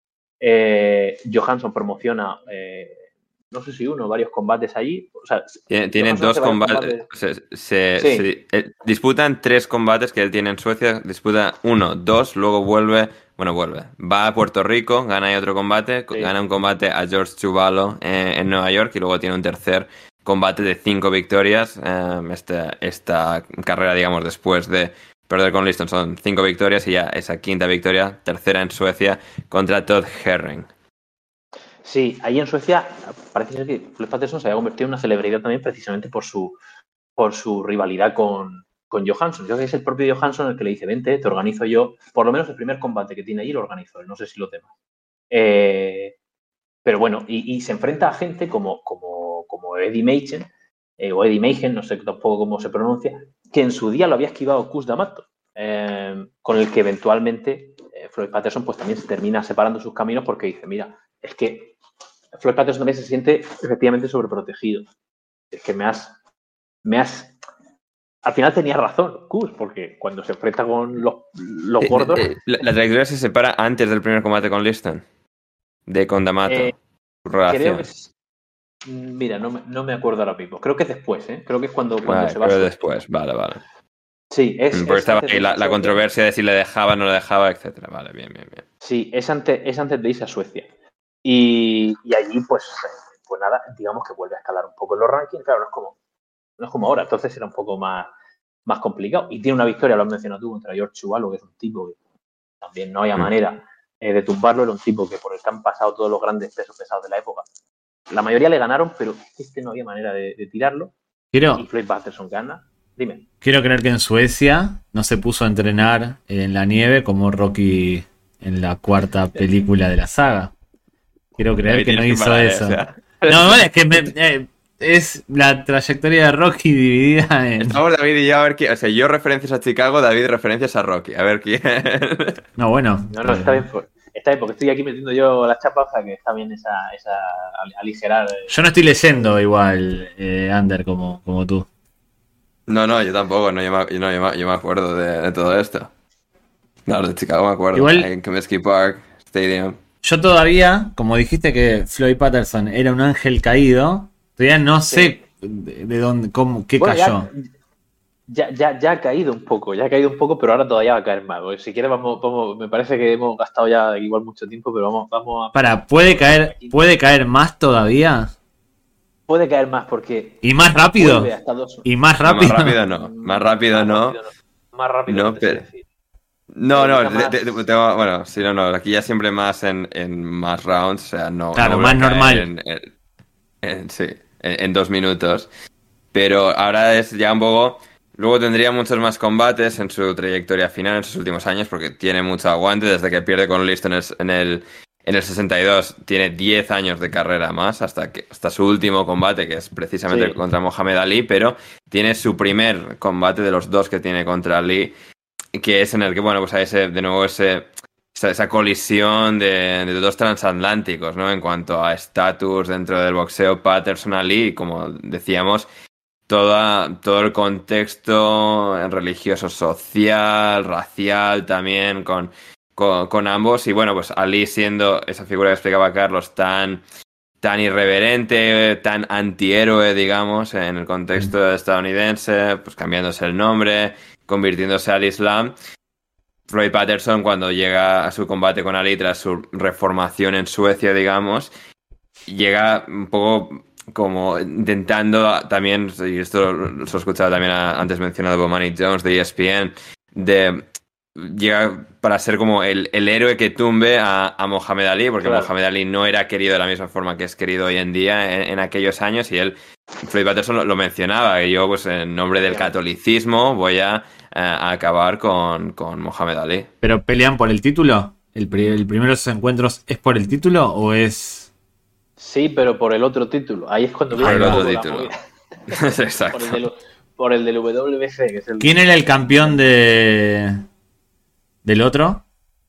Speaker 3: Johansson promociona, no sé si uno o varios combates allí. O sea,
Speaker 1: Tienen dos combates. Disputan 3 combates que él tiene en Suecia. Disputa 1, 2, luego vuelve. Va a Puerto Rico, gana ahí otro combate.
Speaker 3: Sí.
Speaker 1: Gana un combate a George Chuvalo en Nueva York y luego tiene un tercer combate de 5 victorias. Esta carrera, digamos, después de perder con Liston son 5 victorias y ya esa quinta victoria, tercera en Suecia contra Todd Herring.
Speaker 3: Sí, ahí en Suecia parece ser que Floyd Patterson se había convertido en una celebridad también precisamente por su rivalidad con Johansson. Yo creo que es el propio Johansson el que le dice, vente, te organizo yo. Por lo menos el primer combate que tiene allí lo organizo él, no sé si lo tema. Pero bueno, y se enfrenta a gente como Eddie Machen, o Eddie Machen, no sé tampoco cómo se pronuncia, que en su día lo había esquivado Cus D'Amato, con el que eventualmente Floyd Patterson pues también se termina separando sus caminos porque dice, mira, es que Floyd Patterson también se siente efectivamente sobreprotegido. Es que me has... Al final tenía razón, Cus, porque cuando se enfrenta con los gordos...
Speaker 1: La trayectoria se separa antes del primer combate con Liston. Con D'Amato.
Speaker 3: Creo que es... Mira, no me acuerdo ahora mismo. Creo que es después, ¿eh? Creo que es cuando se va a Suecia.
Speaker 1: Después, vale.
Speaker 3: Sí,
Speaker 1: Porque estaba ahí la controversia de si le dejaba, no le dejaba, etcétera. Vale, bien.
Speaker 3: Sí, es antes de irse a Suecia. Y allí, pues nada, digamos que vuelve a escalar un poco en los rankings. Claro, no es como ahora, entonces era un poco más complicado. Y tiene una victoria, lo has mencionado tú, contra George Chuvalo, que es un tipo también no había manera de tumbarlo. Era un tipo que por el que han pasado todos los grandes pesos pesados de la época. La mayoría le ganaron, pero no había manera de tirarlo. Y Floyd Patterson gana. Dime.
Speaker 2: Quiero creer que en Suecia no se puso a entrenar en la nieve como Rocky en la cuarta película de la saga. Quiero creer que no hizo eso. No, es que es la trayectoria de Rocky dividida en...
Speaker 1: Estamos David y yo a ver quién... O sea, yo referencias a Chicago, David referencias a Rocky. A ver quién...
Speaker 2: No, bueno.
Speaker 3: No, está bien. Está bien, porque estoy aquí metiendo yo las chapas, o sea que está bien esa aligerar.
Speaker 2: Yo no estoy leyendo igual, Ander, como tú.
Speaker 1: No, yo tampoco. No, yo me acuerdo de todo esto. No, de Chicago me acuerdo.
Speaker 2: Igual,
Speaker 1: en Comiskey Park Stadium.
Speaker 2: Yo todavía, como dijiste que Floyd Patterson era un ángel caído, todavía no sé de dónde, qué cayó.
Speaker 3: Ya ha caído un poco, pero ahora todavía va a caer más. Si quieres vamos, me parece que hemos gastado ya igual mucho tiempo, pero vamos a...
Speaker 2: ¿puede caer más todavía?
Speaker 3: Puede caer más porque...
Speaker 2: ¿Y más rápido? ¿Y más rápido?
Speaker 1: No, más rápido no.
Speaker 3: Más rápido
Speaker 1: no, pero... bueno, sí, no, aquí ya siempre más en más rounds, o sea, no...
Speaker 2: Claro,
Speaker 1: no
Speaker 2: más normal.
Speaker 1: En 2 minutos. Pero ahora es ya un poco... Luego tendría muchos más combates en su trayectoria final, en sus últimos años, porque tiene mucho aguante. Desde que pierde con Liston en el 62, tiene 10 años de carrera más, hasta su último combate, que es precisamente contra Mohamed Ali, pero tiene su primer combate de los 2 que tiene contra Ali, que es en el que, bueno, pues hay esa colisión de 2 transatlánticos, ¿no? En cuanto a estatus dentro del boxeo, Patterson-Ali, como decíamos, todo el contexto religioso, social, racial también, con ambos. Y bueno, pues Ali siendo esa figura que explicaba Carlos, tan irreverente, tan antihéroe, digamos, en el contexto estadounidense, pues cambiándose el nombre, convirtiéndose al Islam. Floyd Patterson, cuando llega a su combate con Ali tras su reformación en Suecia, digamos, llega un poco como intentando también, y esto lo he escuchado también antes mencionado por Manny Jones de ESPN, llega para ser como el héroe que tumbe a Mohamed Ali, porque Mohamed Ali no era querido de la misma forma que es querido hoy en día en aquellos años, y Floyd Patterson lo mencionaba, que yo pues en nombre del catolicismo voy a acabar con Mohamed Ali.
Speaker 2: ¿Pero pelean por el título? ¿El primero de esos encuentros es por el título o es...?
Speaker 3: Sí, pero por el otro título. Ahí es cuando
Speaker 1: viene el otro título. Exacto.
Speaker 3: Por el del WBC, que es el...
Speaker 2: ¿Quién era el campeón del otro?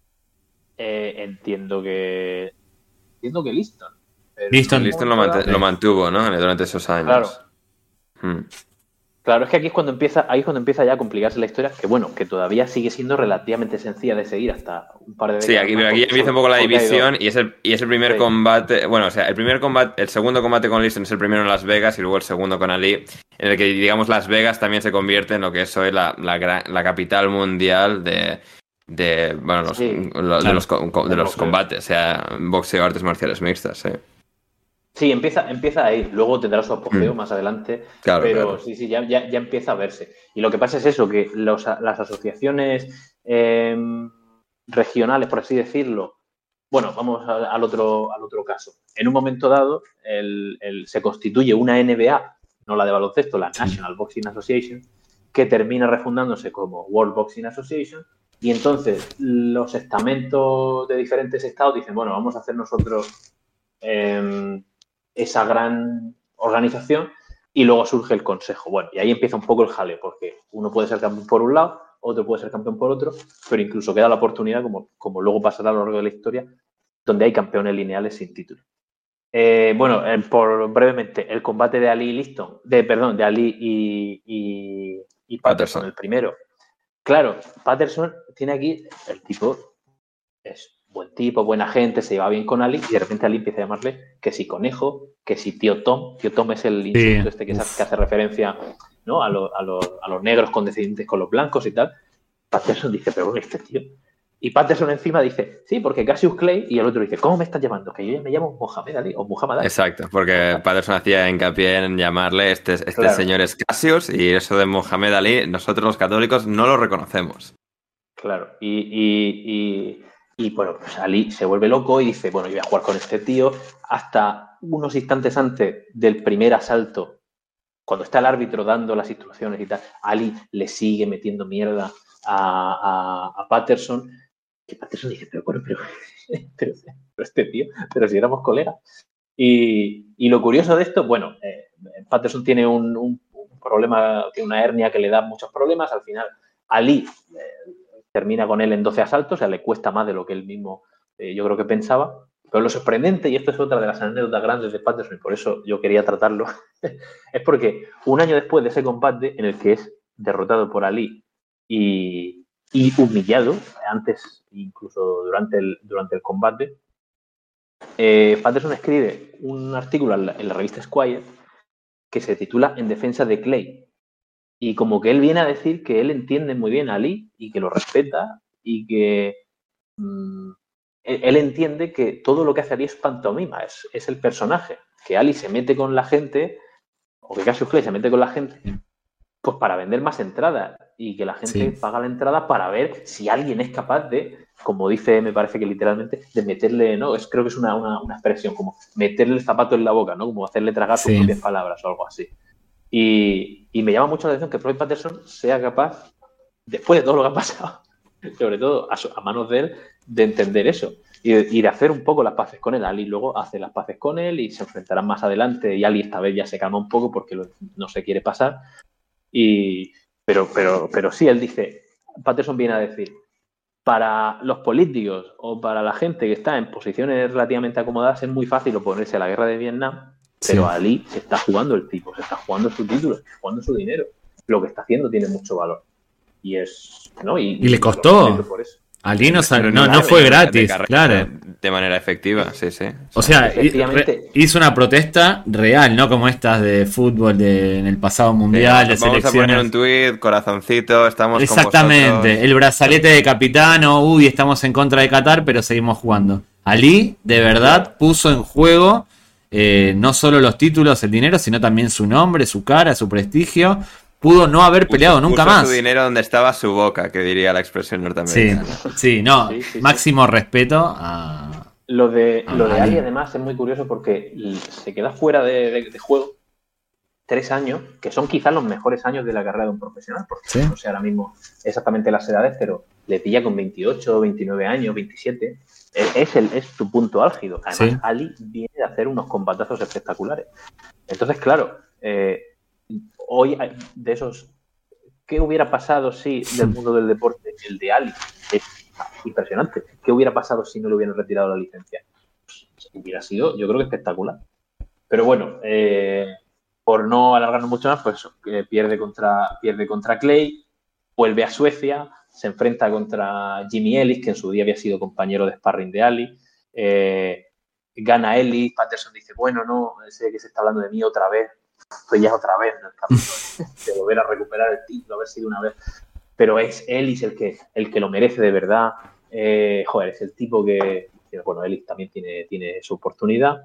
Speaker 3: Entiendo que Liston.
Speaker 1: Liston lo mantuvo, ¿no? Durante esos años.
Speaker 3: Claro. Claro, es que ahí es cuando empieza ya a complicarse la historia, que bueno, que todavía sigue siendo relativamente sencilla de seguir hasta un par de
Speaker 1: décadas. Sí, aquí empieza un poco la división y es el primer combate, bueno, o sea, el segundo combate con Liston es el primero en Las Vegas y luego el segundo con Ali, en el que, digamos, Las Vegas también se convierte en lo que es hoy la capital mundial de los combates, o sea, boxeo, artes marciales mixtas, sí.
Speaker 3: Sí, empieza ahí, luego tendrá su apogeo más adelante,
Speaker 1: claro,
Speaker 3: pero
Speaker 1: claro.
Speaker 3: Sí, ya empieza a verse. Y lo que pasa es eso, que las asociaciones regionales, por así decirlo, bueno, vamos al otro caso. En un momento dado se constituye una NBA, no la de baloncesto, la National Boxing Association, que termina refundándose como World Boxing Association, y entonces los estamentos de diferentes estados dicen, bueno, vamos a hacer nosotros... esa gran organización y luego surge el consejo. Bueno, y ahí empieza un poco el jaleo, porque uno puede ser campeón por un lado, otro puede ser campeón por otro, pero incluso queda la oportunidad, como luego pasará a lo largo de la historia, donde hay campeones lineales sin título. Por brevemente, el combate de Ali y Liston, de Ali y Patterson, el primero. Claro, Patterson tiene aquí, el tipo es buen tipo, buena gente, se lleva bien con Ali y de repente Ali empieza a llamarle que si conejo, que si tío Tom. Tío Tom es el insulto que hace referencia, ¿no? a los negros condescendientes con los blancos y tal. Patterson dice, pero bueno, este tío. Y Patterson encima dice, sí, porque Cassius Clay, y el otro dice, ¿cómo me estás llamando? Que yo ya me llamo Mohamed Ali o Muhammad Ali.
Speaker 1: Exacto, porque Patterson hacía hincapié en llamarle claro. Señor es Cassius y eso de Mohamed Ali, nosotros los católicos no lo reconocemos.
Speaker 3: Claro, y bueno, pues Ali se vuelve loco y dice, bueno, yo voy a jugar con este tío hasta unos instantes antes del primer asalto, cuando está el árbitro dando las instrucciones y tal, Ali le sigue metiendo mierda a Patterson, que Patterson dice, pero bueno, pero este tío, pero si éramos colegas. Y lo curioso de esto, bueno, Patterson tiene un problema, tiene una hernia que le da muchos problemas, al final Ali termina con él en 12 asaltos, o sea, le cuesta más de lo que él mismo yo creo que pensaba. Pero lo sorprendente, y esto es otra de las anécdotas grandes de Patterson, y por eso yo quería tratarlo, es porque un año después de ese combate en el que es derrotado por Ali y humillado, antes incluso durante el combate, Patterson escribe un artículo en la revista Squire que se titula En defensa de Clay. Y como que él viene a decir que él entiende muy bien a Ali y que lo respeta y que él entiende que todo lo que hace Ali es pantomima, es el personaje. Que Ali se mete con la gente, o que Cassius Clay se mete con la gente, pues para vender más entradas y que la gente paga la entrada para ver si alguien es capaz de, como dice, me parece que literalmente, de meterle, ¿no? Creo que es una expresión, como meterle el zapato en la boca, ¿no? Como hacerle tragar sus propias palabras o algo así. Y me llama mucho la atención que Floyd Patterson sea capaz, después de todo lo que ha pasado, sobre todo a manos de él, de entender eso y de hacer un poco las paces con él. Ali luego hace las paces con él y se enfrentarán más adelante y Ali esta vez ya se calma un poco porque no se quiere pasar. Pero sí, él dice, Patterson viene a decir, para los políticos o para la gente que está en posiciones relativamente acomodadas es muy fácil oponerse a la guerra de Vietnam, pero Ali se está jugando el tipo, se está jugando su título, se está jugando su dinero. Lo que está haciendo tiene mucho valor. Y es, ¿no? Y
Speaker 2: le costó.
Speaker 3: Por eso.
Speaker 2: Ali no fue gratis, claro.
Speaker 1: De manera efectiva, sí.
Speaker 2: O sea, hizo una protesta real, no como estas de fútbol en el pasado mundial, de selecciones.
Speaker 1: Vamos a poner un tuit, corazoncito, estamos
Speaker 2: exactamente, con vosotros. El brazalete de capitano, estamos en contra de Qatar, pero seguimos jugando. Ali, de verdad, puso en juego no solo los títulos, el dinero, sino también su nombre, su cara, su prestigio. Pudo no haber peleado nunca más.
Speaker 1: Puso su dinero donde estaba su boca, que diría la expresión norteamericana.
Speaker 2: Sí, máximo respeto a...
Speaker 3: Lo de Ali, además, es muy curioso porque se queda fuera de juego 3 años, que son quizás los mejores años de la carrera de un profesional, porque no sé ahora mismo exactamente las edades, pero le pilla con 28, 29 años, 27. Es tu punto álgido. Además, Ali viene de hacer unos combatazos espectaculares. Entonces, claro... hoy de esos, ¿qué hubiera pasado si del mundo del deporte el de Ali es impresionante? ¿Qué hubiera pasado si no le hubieran retirado la licencia? Pues, hubiera sido, yo creo que espectacular. Pero bueno, por no alargarnos mucho más, pues pierde contra Clay, vuelve a Suecia, se enfrenta contra Jimmy Ellis, que en su día había sido compañero de sparring de Ali. Gana Ellis, Patterson dice, bueno, no, sé que se está hablando de mí otra vez. Estoy ya otra vez en el camino de volver a recuperar el título, haber sido una vez. Pero es Ellis el que lo merece de verdad. Es el tipo que... Bueno, Ellis también tiene su oportunidad.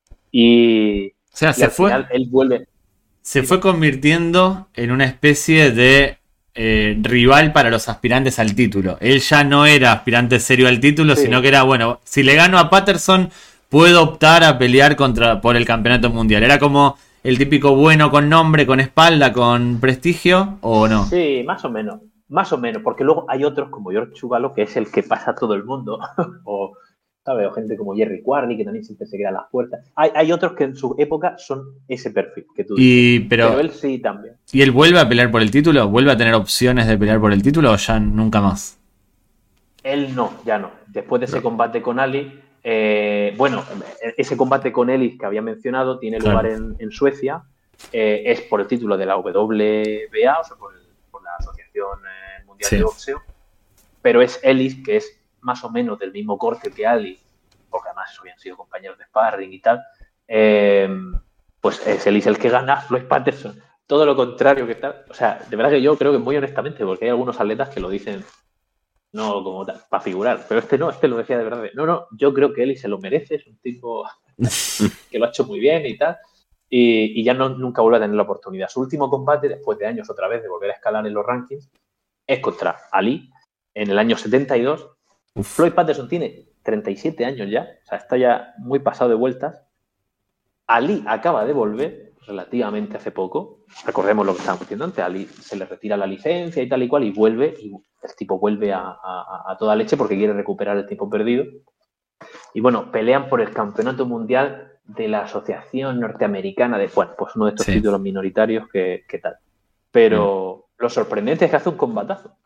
Speaker 3: Y
Speaker 2: se fue.
Speaker 3: Final, él vuelve.
Speaker 2: Se fue convirtiendo en una especie de rival para los aspirantes al título. Él ya no era aspirante serio al título, sino que era, bueno, si le gano a Patterson, puedo optar a pelear por el campeonato mundial. Era como... el típico bueno con nombre, con espalda, con prestigio, ¿o no?
Speaker 3: Sí, más o menos, porque luego hay otros como George Chuvalo, que es el que pasa a todo el mundo, o, ¿sabes? O gente como Jerry Quarry, que también siempre se queda a las puertas. Hay otros que en su época son ese perfil que tú dices, pero él sí también.
Speaker 2: ¿Y él vuelve a pelear por el título? ¿Vuelve a tener opciones de pelear por el título o ya nunca más?
Speaker 3: Él no, ya no. Después de ese combate con Ali... ese combate con Ellis que había mencionado tiene lugar en Suecia, es por el título de la WBA, o sea, por la Asociación Mundial de Boxeo, pero es Ellis, que es más o menos del mismo corte que Ali, porque además habían sido compañeros de sparring y tal, pues es Ellis el que gana. Floyd Patterson, todo lo contrario que tal. O sea, de verdad que yo creo que muy honestamente, porque hay algunos atletas que lo dicen no como para figurar, pero este lo decía de verdad. No, yo creo que Ellis se lo merece, es un tipo que lo ha hecho muy bien y tal, y ya nunca vuelve a tener la oportunidad. Su último combate, después de años otra vez de volver a escalar en los rankings, es contra Ali, en el año 72. Floyd Patterson tiene 37 años ya, o sea, está ya muy pasado de vueltas. Ali acaba de volver relativamente hace poco. Recordemos lo que estábamos diciendo antes. Ali se le retira la licencia y tal y cual y vuelve. Y el tipo vuelve a toda leche porque quiere recuperar el tiempo perdido. Y bueno, pelean por el campeonato mundial de la Asociación Norteamericana de... Bueno, pues uno de estos títulos minoritarios que tal. Pero lo sorprendente es que hace un combatazo.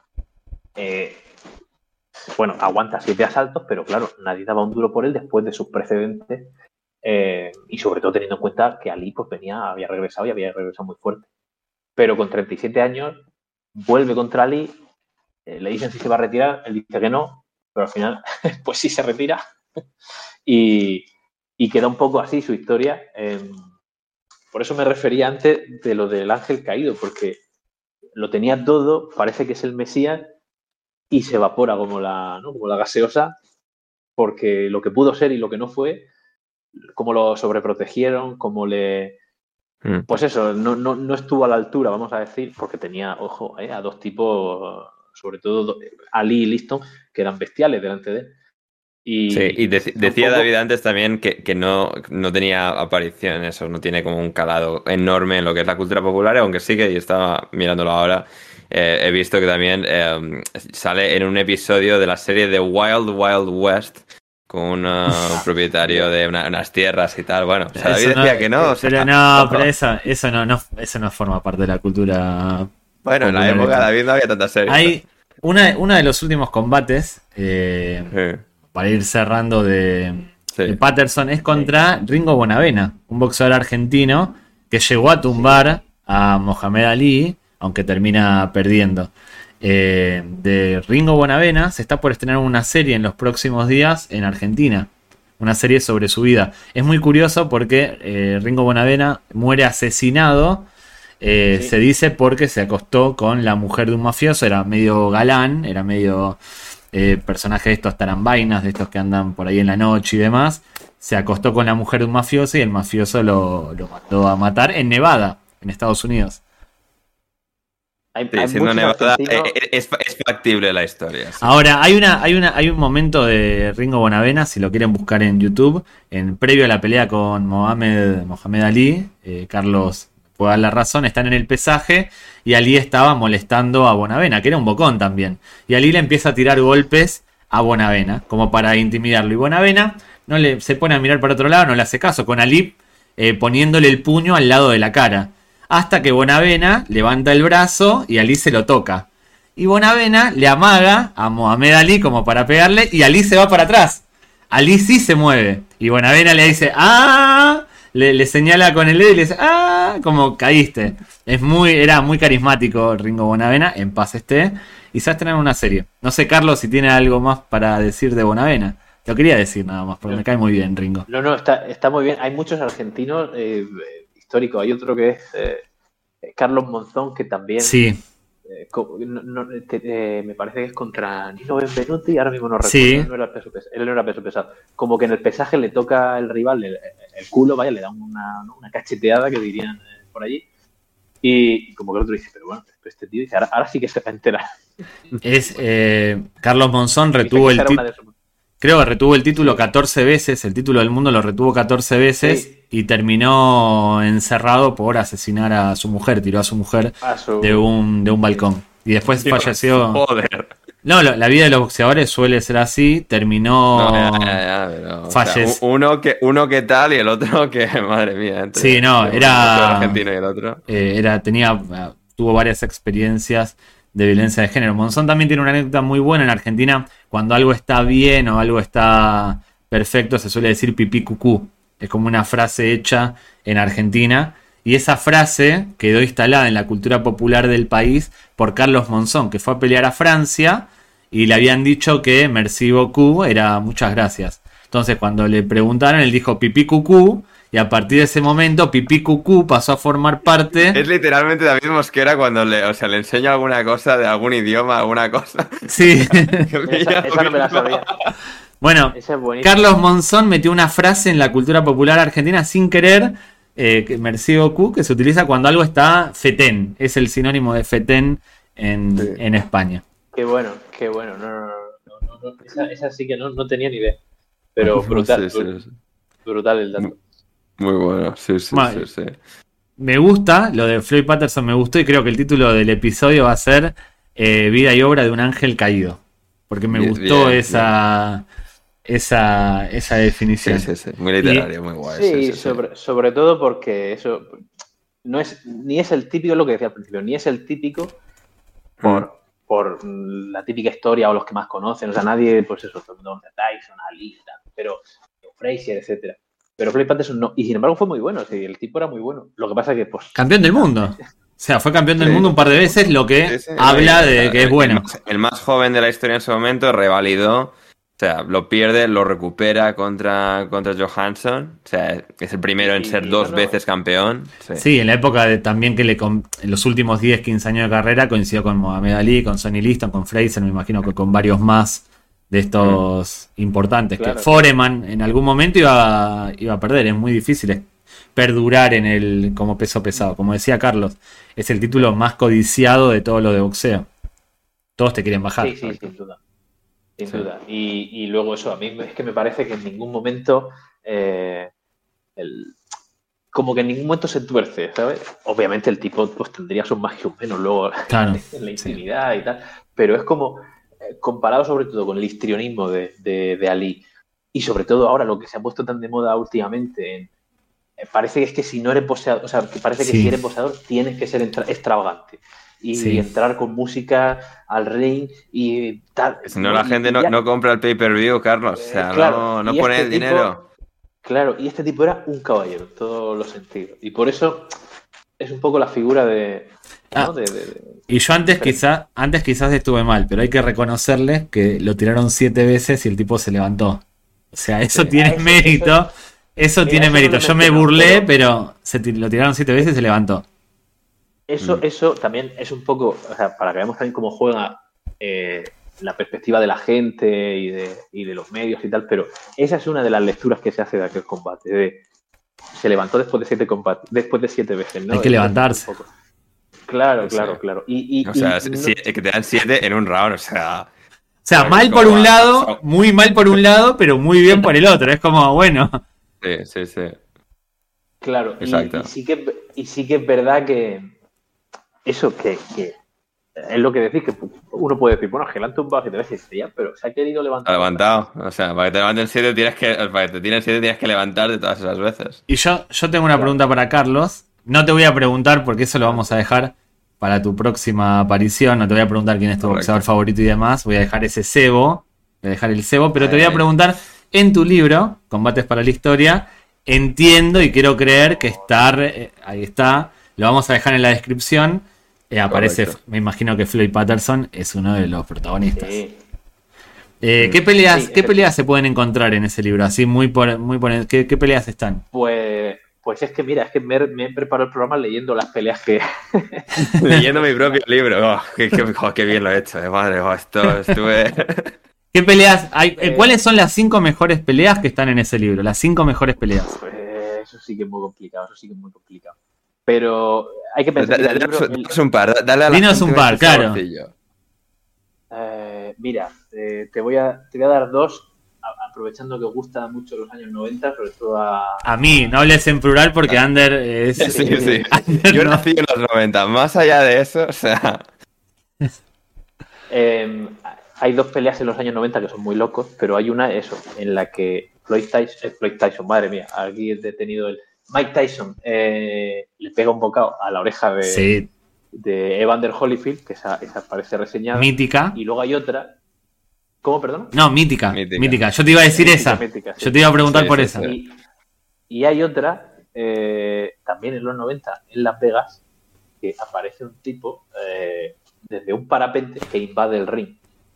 Speaker 3: Bueno, aguanta 7 asaltos, pero claro, nadie daba un duro por él después de sus precedentes. Y sobre todo teniendo en cuenta que Ali pues había regresado muy fuerte. Pero con 37 años vuelve contra Ali, le dicen si se va a retirar, él dice que no, pero al final pues sí se retira y queda un poco así su historia. Por eso me refería antes de lo del ángel caído, porque lo tenía todo, parece que es el Mesías y se evapora como la gaseosa, porque lo que pudo ser y lo que no fue, cómo lo sobreprotegieron, cómo le... Pues eso, no estuvo a la altura, vamos a decir, porque tenía, ojo, a dos tipos, sobre todo Ali y Liston, que eran bestiales delante de él.
Speaker 1: Y decía David antes también que no tenía apariciones, o no tiene como un calado enorme en lo que es la cultura popular, aunque sí que, y estaba mirándolo ahora, he visto que también sale en un episodio de la serie de Wild Wild West, con un propietario de unas tierras y tal. Bueno, o sea, David decía que no.
Speaker 2: Pero eso no forma parte de la cultura.
Speaker 1: Bueno, en la época de David no había tantas series.
Speaker 2: Hay uno de los últimos combates, para ir cerrando de Patterson, es contra Ringo Bonavena, un boxeador argentino que llegó a tumbar a Mohamed Ali, aunque termina perdiendo. De Ringo Bonavena se está por estrenar una serie en los próximos días en Argentina, una serie sobre su vida. Es muy curioso porque Ringo Bonavena muere asesinado, se dice, porque se acostó con la mujer de un mafioso. Era medio galán, era medio personaje de estos tarambainas, de estos que andan por ahí en la noche y demás. Se acostó con la mujer de un mafioso y el mafioso lo mandó a matar en Nevada, en Estados Unidos.
Speaker 1: Siendo Nevada, es factible la historia. Sí.
Speaker 2: Ahora, hay un momento de Ringo Bonavena, si lo quieren buscar en YouTube, previo a la pelea con Mohamed Ali, Carlos puede dar la razón, están en el pesaje y Ali estaba molestando a Bonavena, que era un bocón también. Y Ali le empieza a tirar golpes a Bonavena, como para intimidarlo. Y Bonavena se pone a mirar para otro lado, no le hace caso, con Ali poniéndole el puño al lado de la cara. Hasta que Bonavena levanta el brazo y Ali se lo toca. Y Bonavena le amaga a Mohamed Ali como para pegarle y Ali se va para atrás. Ali sí se mueve. Y Bonavena le dice, ¡ah! Le señala con el dedo y le dice, ¡ah! Como caíste. Era muy carismático Ringo Bonavena, en paz esté. Y se va a estrenar una serie. No sé, Carlos, si tiene algo más para decir de Bonavena. Lo quería decir nada más, porque me cae muy bien Ringo.
Speaker 3: No, está muy bien. Hay muchos argentinos... histórico. Hay otro que es Carlos Monzón, que también me parece que es contra Nino Benvenuti, ahora mismo no recuerdo. Él no era peso pesado. Como que en el pesaje le toca el rival el culo, vaya, le da una cacheteada, que dirían por allí, y como que el otro dice, pero bueno, este tío dice, ahora sí que se va a enterar.
Speaker 2: Carlos Monzón retuvo el título. Creo que retuvo el título 14 veces, el título del mundo lo retuvo 14 veces y terminó encerrado por asesinar a su mujer, tiró a su mujer de un balcón. Y después falleció.
Speaker 1: Joder.
Speaker 2: No, la vida de los boxeadores suele ser así, terminó...
Speaker 1: falleció. Uno que tal y el otro que, madre mía.
Speaker 2: Era...
Speaker 1: argentino y el otro.
Speaker 2: Tuvo varias experiencias de violencia de género. Monzón también tiene una anécdota muy buena en Argentina. Cuando algo está bien o algo está perfecto, se suele decir pipí cucú. Es como una frase hecha en Argentina. Y esa frase quedó instalada en la cultura popular del país por Carlos Monzón, que fue a pelear a Francia y le habían dicho que merci beaucoup era muchas gracias. Entonces, cuando le preguntaron, él dijo pipí cucú. Y a partir de ese momento, Pipí Cucú pasó a formar parte...
Speaker 1: Es literalmente David Mosquera cuando le enseño alguna cosa de algún idioma, alguna cosa.
Speaker 2: Sí.
Speaker 3: esa no me la sabía.
Speaker 2: Bueno, Carlos Monzón metió una frase en la cultura popular argentina sin querer, merci beaucoup, que se utiliza cuando algo está fetén. Es el sinónimo de fetén en España.
Speaker 3: Qué bueno. No. Esa sí que no tenía ni idea. Pero brutal,
Speaker 1: Sí.
Speaker 3: brutal el dato.
Speaker 1: Muy bueno, sí.
Speaker 2: Vale. Me gusta, lo de Floyd Patterson me gustó y creo que el título del episodio va a ser Vida y obra de un ángel caído. Porque me gustó esa definición.
Speaker 1: Sí. Muy literario, muy guay.
Speaker 3: Sí, sobre todo porque eso no es ni es el típico, lo que decía al principio, ni es el típico por la típica historia o los que más conocen. O sea, nadie, pues eso, todo el mundo conoce a Tyson, a Lee, pero Frazier, etcétera. Pero Floyd Patterson no. Y sin embargo fue muy bueno. Sí, el tipo era muy bueno. Lo que pasa es que, pues...
Speaker 2: Campeón del mundo. O sea, fue campeón del mundo un par de veces, lo que habla de que es bueno.
Speaker 1: El más joven de la historia en su momento revalidó. O sea, lo pierde, lo recupera contra Johansson. O sea, es el primero en ser dos veces campeón.
Speaker 2: Sí, en la época de también que en los últimos 10, 15 años de carrera coincidió con Muhammad Ali, con Sonny Liston, con Frazier, me imagino que con varios más de estos importantes. Claro. Que Foreman en algún momento iba a perder. Es muy difícil perdurar en el como peso pesado. Como decía Carlos, es el título más codiciado de todo lo de boxeo. Todos te quieren bajar.
Speaker 3: Sí, sin duda. Sin duda. Y luego eso, a mí es que me parece que en ningún momento como que en ningún momento se tuerce, ¿sabes? Obviamente el tipo pues tendría sus más que un menos luego en la intimidad y tal, pero es como comparado sobre todo con el histrionismo de Ali y sobre todo ahora lo que se ha puesto tan de moda últimamente parece que es que si no eres boxeador, o sea, que parece que si eres boxeador tienes que ser extravagante y entrar con música al ring y tal.
Speaker 1: Si no, la gente no compra el pay-per-view, Carlos, o sea, claro, no pone el dinero.
Speaker 3: Claro, y este tipo era un caballero en todos los sentidos y por eso es un poco la figura de... ¿no?
Speaker 2: Y yo antes quizás estuve mal, pero hay que reconocerle que lo tiraron 7 veces y el tipo se levantó. O sea, eso tiene mérito. Eso tiene mérito. Yo me burlé, pero lo tiraron 7 veces y se levantó.
Speaker 3: Eso también es un poco, o sea, para que veamos también cómo juega la perspectiva de la gente y de los medios y tal, pero esa es una de las lecturas que se hace de aquel combate. Se levantó después de 7 combates, después de 7 veces, ¿no?
Speaker 2: Hay que levantarse.
Speaker 3: Claro.
Speaker 1: O sea, que te dan 7 en un round, o sea...
Speaker 2: O sea, mal por un lado, muy mal por un lado, pero muy bien por el otro. Es como, bueno.
Speaker 1: Sí.
Speaker 3: Claro, y sí que es verdad que eso, que es lo que decís, que uno puede decir, bueno, que le han tumbado 7 veces ya, pero se ha querido levantar.
Speaker 1: Ha levantado, o sea, para que te levanten 7 tienes que levantar de todas esas veces.
Speaker 2: Y yo tengo una pregunta para Carlos. No te voy a preguntar, porque eso lo vamos a dejar para tu próxima aparición. No te voy a preguntar quién es tu boxeador favorito y demás. Voy a dejar ese cebo. Voy a dejar el cebo, pero te voy a preguntar, en tu libro, Combates para la Historia, entiendo y quiero creer que ahí está. Lo vamos a dejar en la descripción. Aparece, me imagino que Floyd Patterson es uno de los protagonistas. Sí. ¿Qué peleas se pueden encontrar en ese libro? Así ¿qué peleas están?
Speaker 3: Pues es que mira, me he preparado el programa leyendo las peleas que...
Speaker 1: Leyendo mi propio libro. Qué bien lo he hecho. Madre, estuve...
Speaker 2: ¿Qué peleas hay? ¿Cuáles son las 5 mejores peleas que están en ese libro? Las 5 mejores peleas.
Speaker 3: Pues eso sí que es muy complicado. Pero hay que pensar...
Speaker 1: Dinos un par,
Speaker 2: dinos un par, claro.
Speaker 3: Mira, te voy a dar 2, aprovechando que os gusta mucho los años 90, sobre todo a
Speaker 2: mí, no hables en plural porque Ander es...
Speaker 1: Sí. Ander yo nací en los 90, más allá de eso, o sea...
Speaker 3: Hay 2 peleas en los años 90 que son muy locos, pero hay una, en la que Floyd Tyson, madre mía, aquí he detenido Mike Tyson le pega un bocado a la oreja de Evander Holyfield, que esa parece reseñada.
Speaker 2: Mítica.
Speaker 3: Y luego hay otra. ¿Cómo, perdón?
Speaker 2: No, mítica. Yo te iba a decir esa. Mítica, sí. Yo te iba a preguntar por esa.
Speaker 3: Y hay otra, también en los 90, en Las Vegas, que aparece un tipo desde un parapente que invade el ring.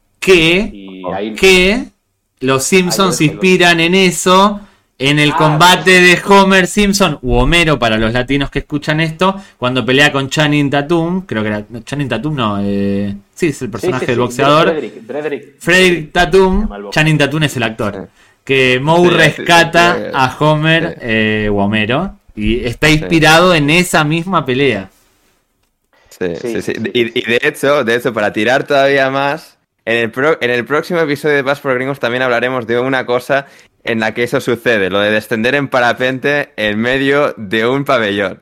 Speaker 2: Que los Simpsons se inspiran en eso, en el combate de Homer Simpson u Homero para los latinos que escuchan esto, cuando pelea con Channing Tatum, creo que era Channing Tatum, no, sí, es el personaje del boxeador. Frederick Tatum, Channing Tatum es el actor. Que Moe rescata a Homer u Homero y está inspirado en esa misma pelea.
Speaker 1: Sí. Y de hecho, para tirar todavía más, en el próximo episodio de Passport Gringos también hablaremos de una cosa en la que eso sucede, lo de descender en parapente en medio de un pabellón.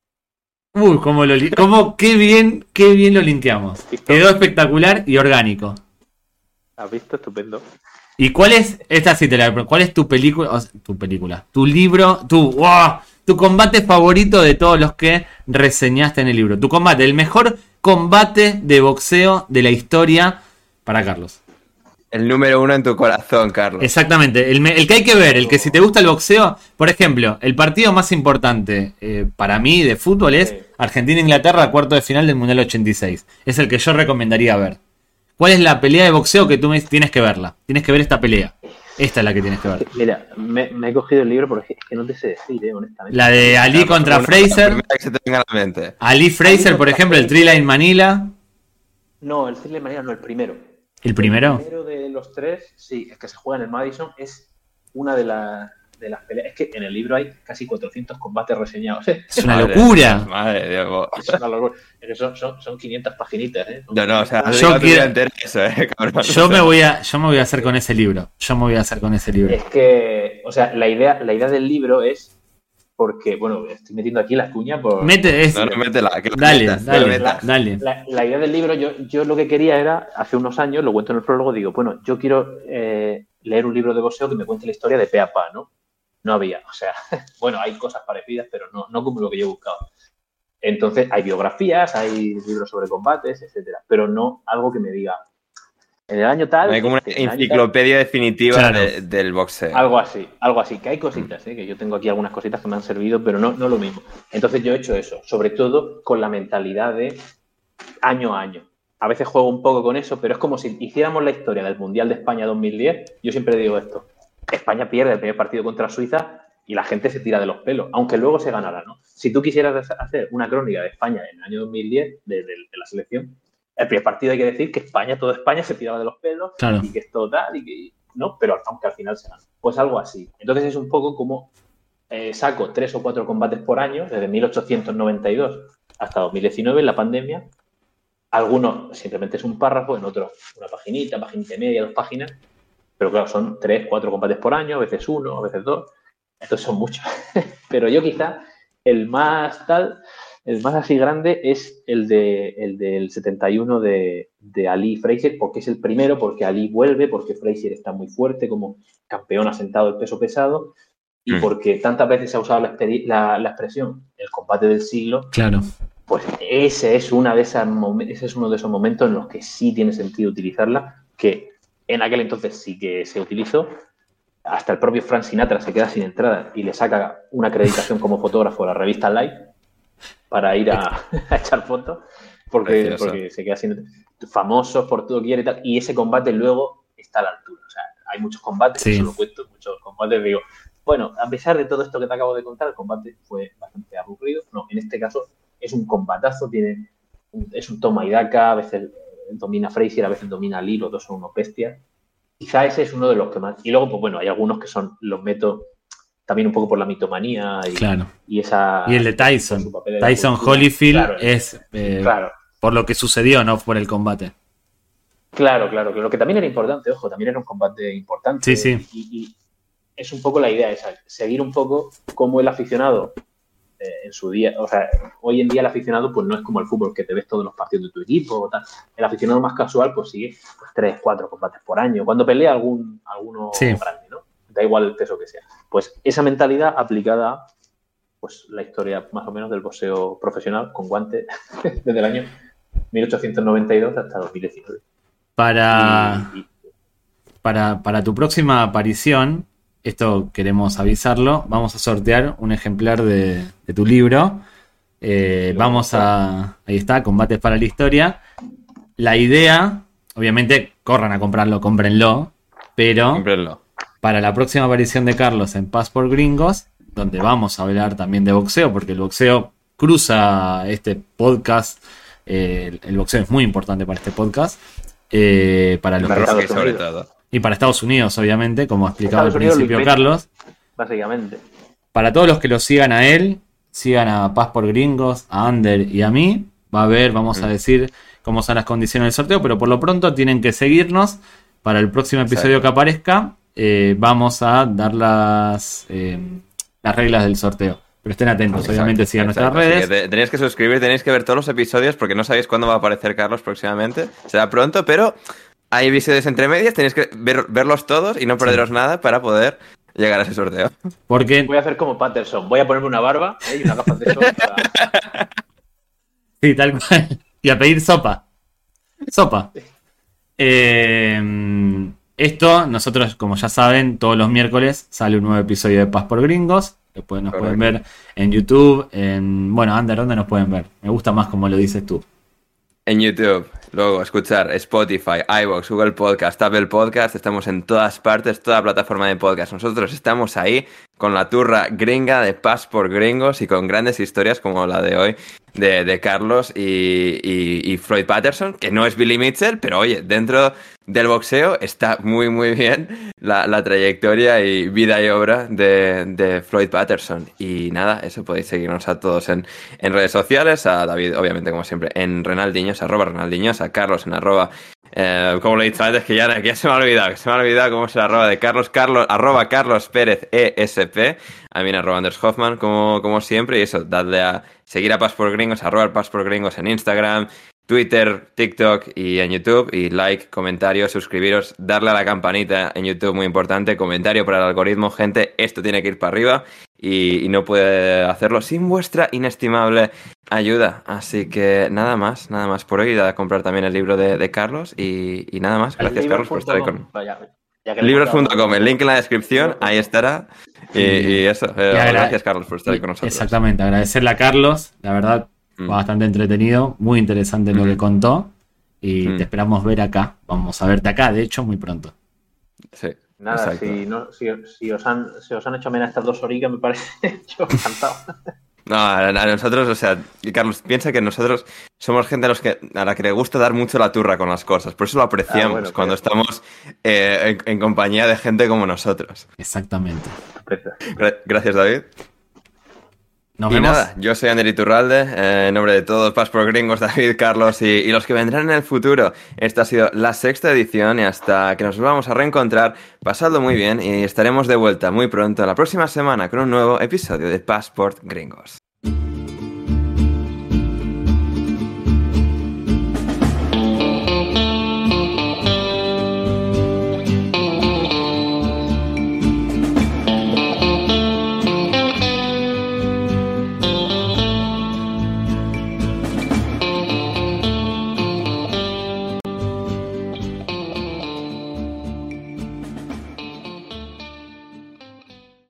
Speaker 2: Uy, qué bien lo linkeamos. Quedó espectacular y orgánico.
Speaker 3: ¿Has visto? Estupendo.
Speaker 2: ¿Y cuál es, cuál es tu película, tu libro, tu combate favorito de todos los que reseñaste en el libro? Tu combate, el mejor combate de boxeo de la historia para Carlos.
Speaker 1: El número 1 en tu corazón, Carlos.
Speaker 2: Exactamente, el que hay que ver, el que si te gusta el boxeo, por ejemplo, el partido más importante para mí de fútbol es Argentina-Inglaterra, cuarto de final del Mundial 86. Es el que yo recomendaría ver. ¿Cuál es la pelea de boxeo que tú tienes que verla? Tienes que ver esta pelea. Esta es la que tienes que ver.
Speaker 3: Mira, me he cogido el libro porque es que no te sé decir, honestamente.
Speaker 2: La de Ali contra Fraser.
Speaker 1: La que se te venga a la mente.
Speaker 2: Ali Fraser, por ejemplo, el Thriller in Manila.
Speaker 3: No, el Thriller in Manila no, el primero.
Speaker 2: ¿El primero?
Speaker 3: El primero de los tres, sí, es que se juega en el Madison, es una de las peleas. Es que en el libro hay casi 400 combates reseñados.
Speaker 2: Es una locura.
Speaker 1: Madre Dios.
Speaker 3: Es una locura. Es que son 500 paginitas, ¿eh?
Speaker 1: No, o sea,
Speaker 2: yo
Speaker 1: cabrón.
Speaker 2: Yo me voy a hacer con ese libro.
Speaker 3: Es que, o sea, la idea del libro es porque, bueno, estoy metiendo aquí la cuña por...
Speaker 1: Métela. Que
Speaker 2: Dale.
Speaker 3: La idea del libro, yo lo que quería era, hace unos años, lo cuento en el prólogo, digo, bueno, yo quiero leer un libro de boxeo que me cuente la historia de pe a pa, ¿no? No había, o sea, bueno, hay cosas parecidas, pero no como lo que yo he buscado. Entonces, hay biografías, hay libros sobre combates, etcétera, pero no algo que me diga, en el año tal...
Speaker 1: Hay como una enciclopedia definitiva del boxeo.
Speaker 3: Algo así, que hay cositas, que yo tengo aquí algunas cositas que me han servido, pero no lo mismo. Entonces yo he hecho eso, sobre todo con la mentalidad de año a año. A veces juego un poco con eso, pero es como si hiciéramos la historia del Mundial de España 2010. Yo siempre digo esto, España pierde el primer partido contra Suiza y la gente se tira de los pelos, aunque luego se ganará, ¿no? Si tú quisieras hacer una crónica de España en el año 2010, de la selección, el primer partido hay que decir que toda España se tiraba de los pelos, claro, y que es todo tal, y que no, pero aunque al final se gana. Pues algo así. Entonces es un poco como saco 3 o 4 combates por año, desde 1892 hasta 2019, en la pandemia. Algunos simplemente es un párrafo, en otros una paginita y media, 2 páginas, pero claro, son 3, 4 combates por año, a veces 1, a veces 2, entonces son muchos. Pero yo quizá el más así grande es el del 71 de Ali Fraser, porque es el primero, porque Ali vuelve, porque Fraser está muy fuerte como campeón asentado del peso pesado, y porque tantas veces se ha usado la expresión el combate del siglo.
Speaker 2: Claro.
Speaker 3: Pues ese es uno de esos momentos en los que sí tiene sentido utilizarla, que en aquel entonces sí que se utilizó. Hasta el propio Frank Sinatra se queda sin entrada y le saca una acreditación como fotógrafo a la revista Life para ir a echar fotos, porque se queda sin... Famosos por todo quiere y tal, y ese combate luego está a la altura. O sea, hay muchos combates, sí, eso lo cuento, muchos combates, digo, bueno, a pesar de todo esto que te acabo de contar, el combate fue bastante aburrido. No, en este caso es un combatazo, es un toma y daca, a veces domina Fraser, a veces domina Lee, los dos son unos bestias. Quizá ese es uno de los que más... Y luego, pues bueno, hay algunos que los meto también un poco por la mitomanía y,
Speaker 2: claro,
Speaker 3: y esa...
Speaker 2: Y el de Tyson. Tyson Holyfield, claro, es claro, por lo que sucedió, no por el combate.
Speaker 3: Claro, que lo que también era importante, ojo, también era un combate importante.
Speaker 2: Sí.
Speaker 3: Y es un poco la idea esa, seguir un poco cómo el aficionado en su día, o sea, hoy en día el aficionado pues no es como el fútbol que te ves todos los partidos de tu equipo o tal. El aficionado más casual pues sigue 3, 4 combates por año. Cuando pelea alguno grande, ¿no? Da igual el peso que sea. Pues esa mentalidad aplicada a pues, la historia más o menos del boxeo profesional con guantes desde el año 1892 hasta 2019.
Speaker 2: Para tu próxima aparición, esto queremos avisarlo, vamos a sortear un ejemplar de tu libro. Ahí está, Combates para la Historia. La idea, obviamente, corran a comprarlo, cómprenlo, pero cómprenlo. Para la próxima aparición de Carlos en Passport Gringos, donde vamos a hablar también de boxeo, porque el boxeo cruza este podcast, el boxeo es muy importante para este podcast, para los
Speaker 1: que sobre todo.
Speaker 2: Y para Estados Unidos, obviamente, como ha explicado al principio Carlos.
Speaker 3: Básicamente.
Speaker 2: Para todos los que lo sigan a él, sigan a Passport Gringos, a Ander y a mí. va a haber, vamos a decir cómo son las condiciones del sorteo, pero por lo pronto tienen que seguirnos. Para el próximo episodio que aparezca, vamos a dar las reglas del sorteo. Pero estén atentos, obviamente sigan nuestras redes.
Speaker 1: Tenéis que suscribir, tenéis que ver todos los episodios porque no sabéis cuándo va a aparecer Carlos próximamente. Será pronto, pero hay episodios entre medias, tenéis que verlos todos y no perderos nada para poder llegar a ese sorteo.
Speaker 2: Porque
Speaker 3: voy a hacer como Patterson, voy a ponerme una barba y unas gafas de sol para...
Speaker 2: Sí, tal cual. Y a pedir sopa. Sopa. Esto, nosotros, como ya saben, todos los miércoles sale un nuevo episodio de Paz por Gringos. Después nos pueden ver en YouTube, bueno, Ander, ¿dónde nos pueden ver? Me gusta más como lo dices tú.
Speaker 1: En YouTube, luego escuchar Spotify, iVoox, Google Podcast, Apple Podcast, estamos en todas partes, toda plataforma de podcast. Nosotros estamos ahí con la turra gringa de Paz por Gringos y con grandes historias como la de hoy de Carlos y Floyd Patterson, que no es Billy Mitchell, pero oye, dentro del boxeo está muy muy bien la trayectoria y vida y obra de Floyd Patterson. Y nada, eso podéis seguirnos a todos en redes sociales, a David obviamente como siempre en Renaldiños, @Renaldiños, a Carlos en como lo he dicho antes, que ya se me ha olvidado cómo es el arroba de Carlos, @Carlos Pérez ESP, a mí @Anders Hoffman, como siempre, y eso, dadle a seguir a Paz por Gringos, @Paz por Gringos en Instagram, Twitter, TikTok y en YouTube, y like, comentario, suscribiros, darle a la campanita en YouTube, muy importante, comentario para el algoritmo, gente, esto tiene que ir para arriba y no puede hacerlo sin vuestra inestimable ayuda. Así que nada más por hoy, a comprar también el libro de Carlos y nada más. Gracias Carlos por estar ahí con libros.com, el link en la descripción, ahí estará. Y eso, gracias Carlos por estar ahí con nosotros.
Speaker 2: Exactamente, agradecerle a Carlos, la verdad, bastante entretenido, muy interesante lo que contó y te esperamos ver acá, vamos a verte acá, de hecho, muy pronto.
Speaker 1: Sí.
Speaker 3: Nada, si os han hecho menos estas 2 horitas, me parece, yo encantado.
Speaker 1: No, a nosotros, o sea, Carlos, piensa que nosotros somos gente a la que le gusta dar mucho la turra con las cosas, por eso lo apreciamos cuando estamos en compañía de gente como nosotros.
Speaker 2: Exactamente.
Speaker 1: Gracias, David.
Speaker 2: Nos vemos.
Speaker 1: Nada, yo soy Ander Iturralde, en nombre de todos, Paz por Gringos, David, Carlos y los que vendrán en el futuro. Esta ha sido la 6ª edición y hasta que nos volvamos a reencontrar, pasadlo muy bien y estaremos de vuelta muy pronto la próxima semana con un nuevo episodio de Passport Gringos.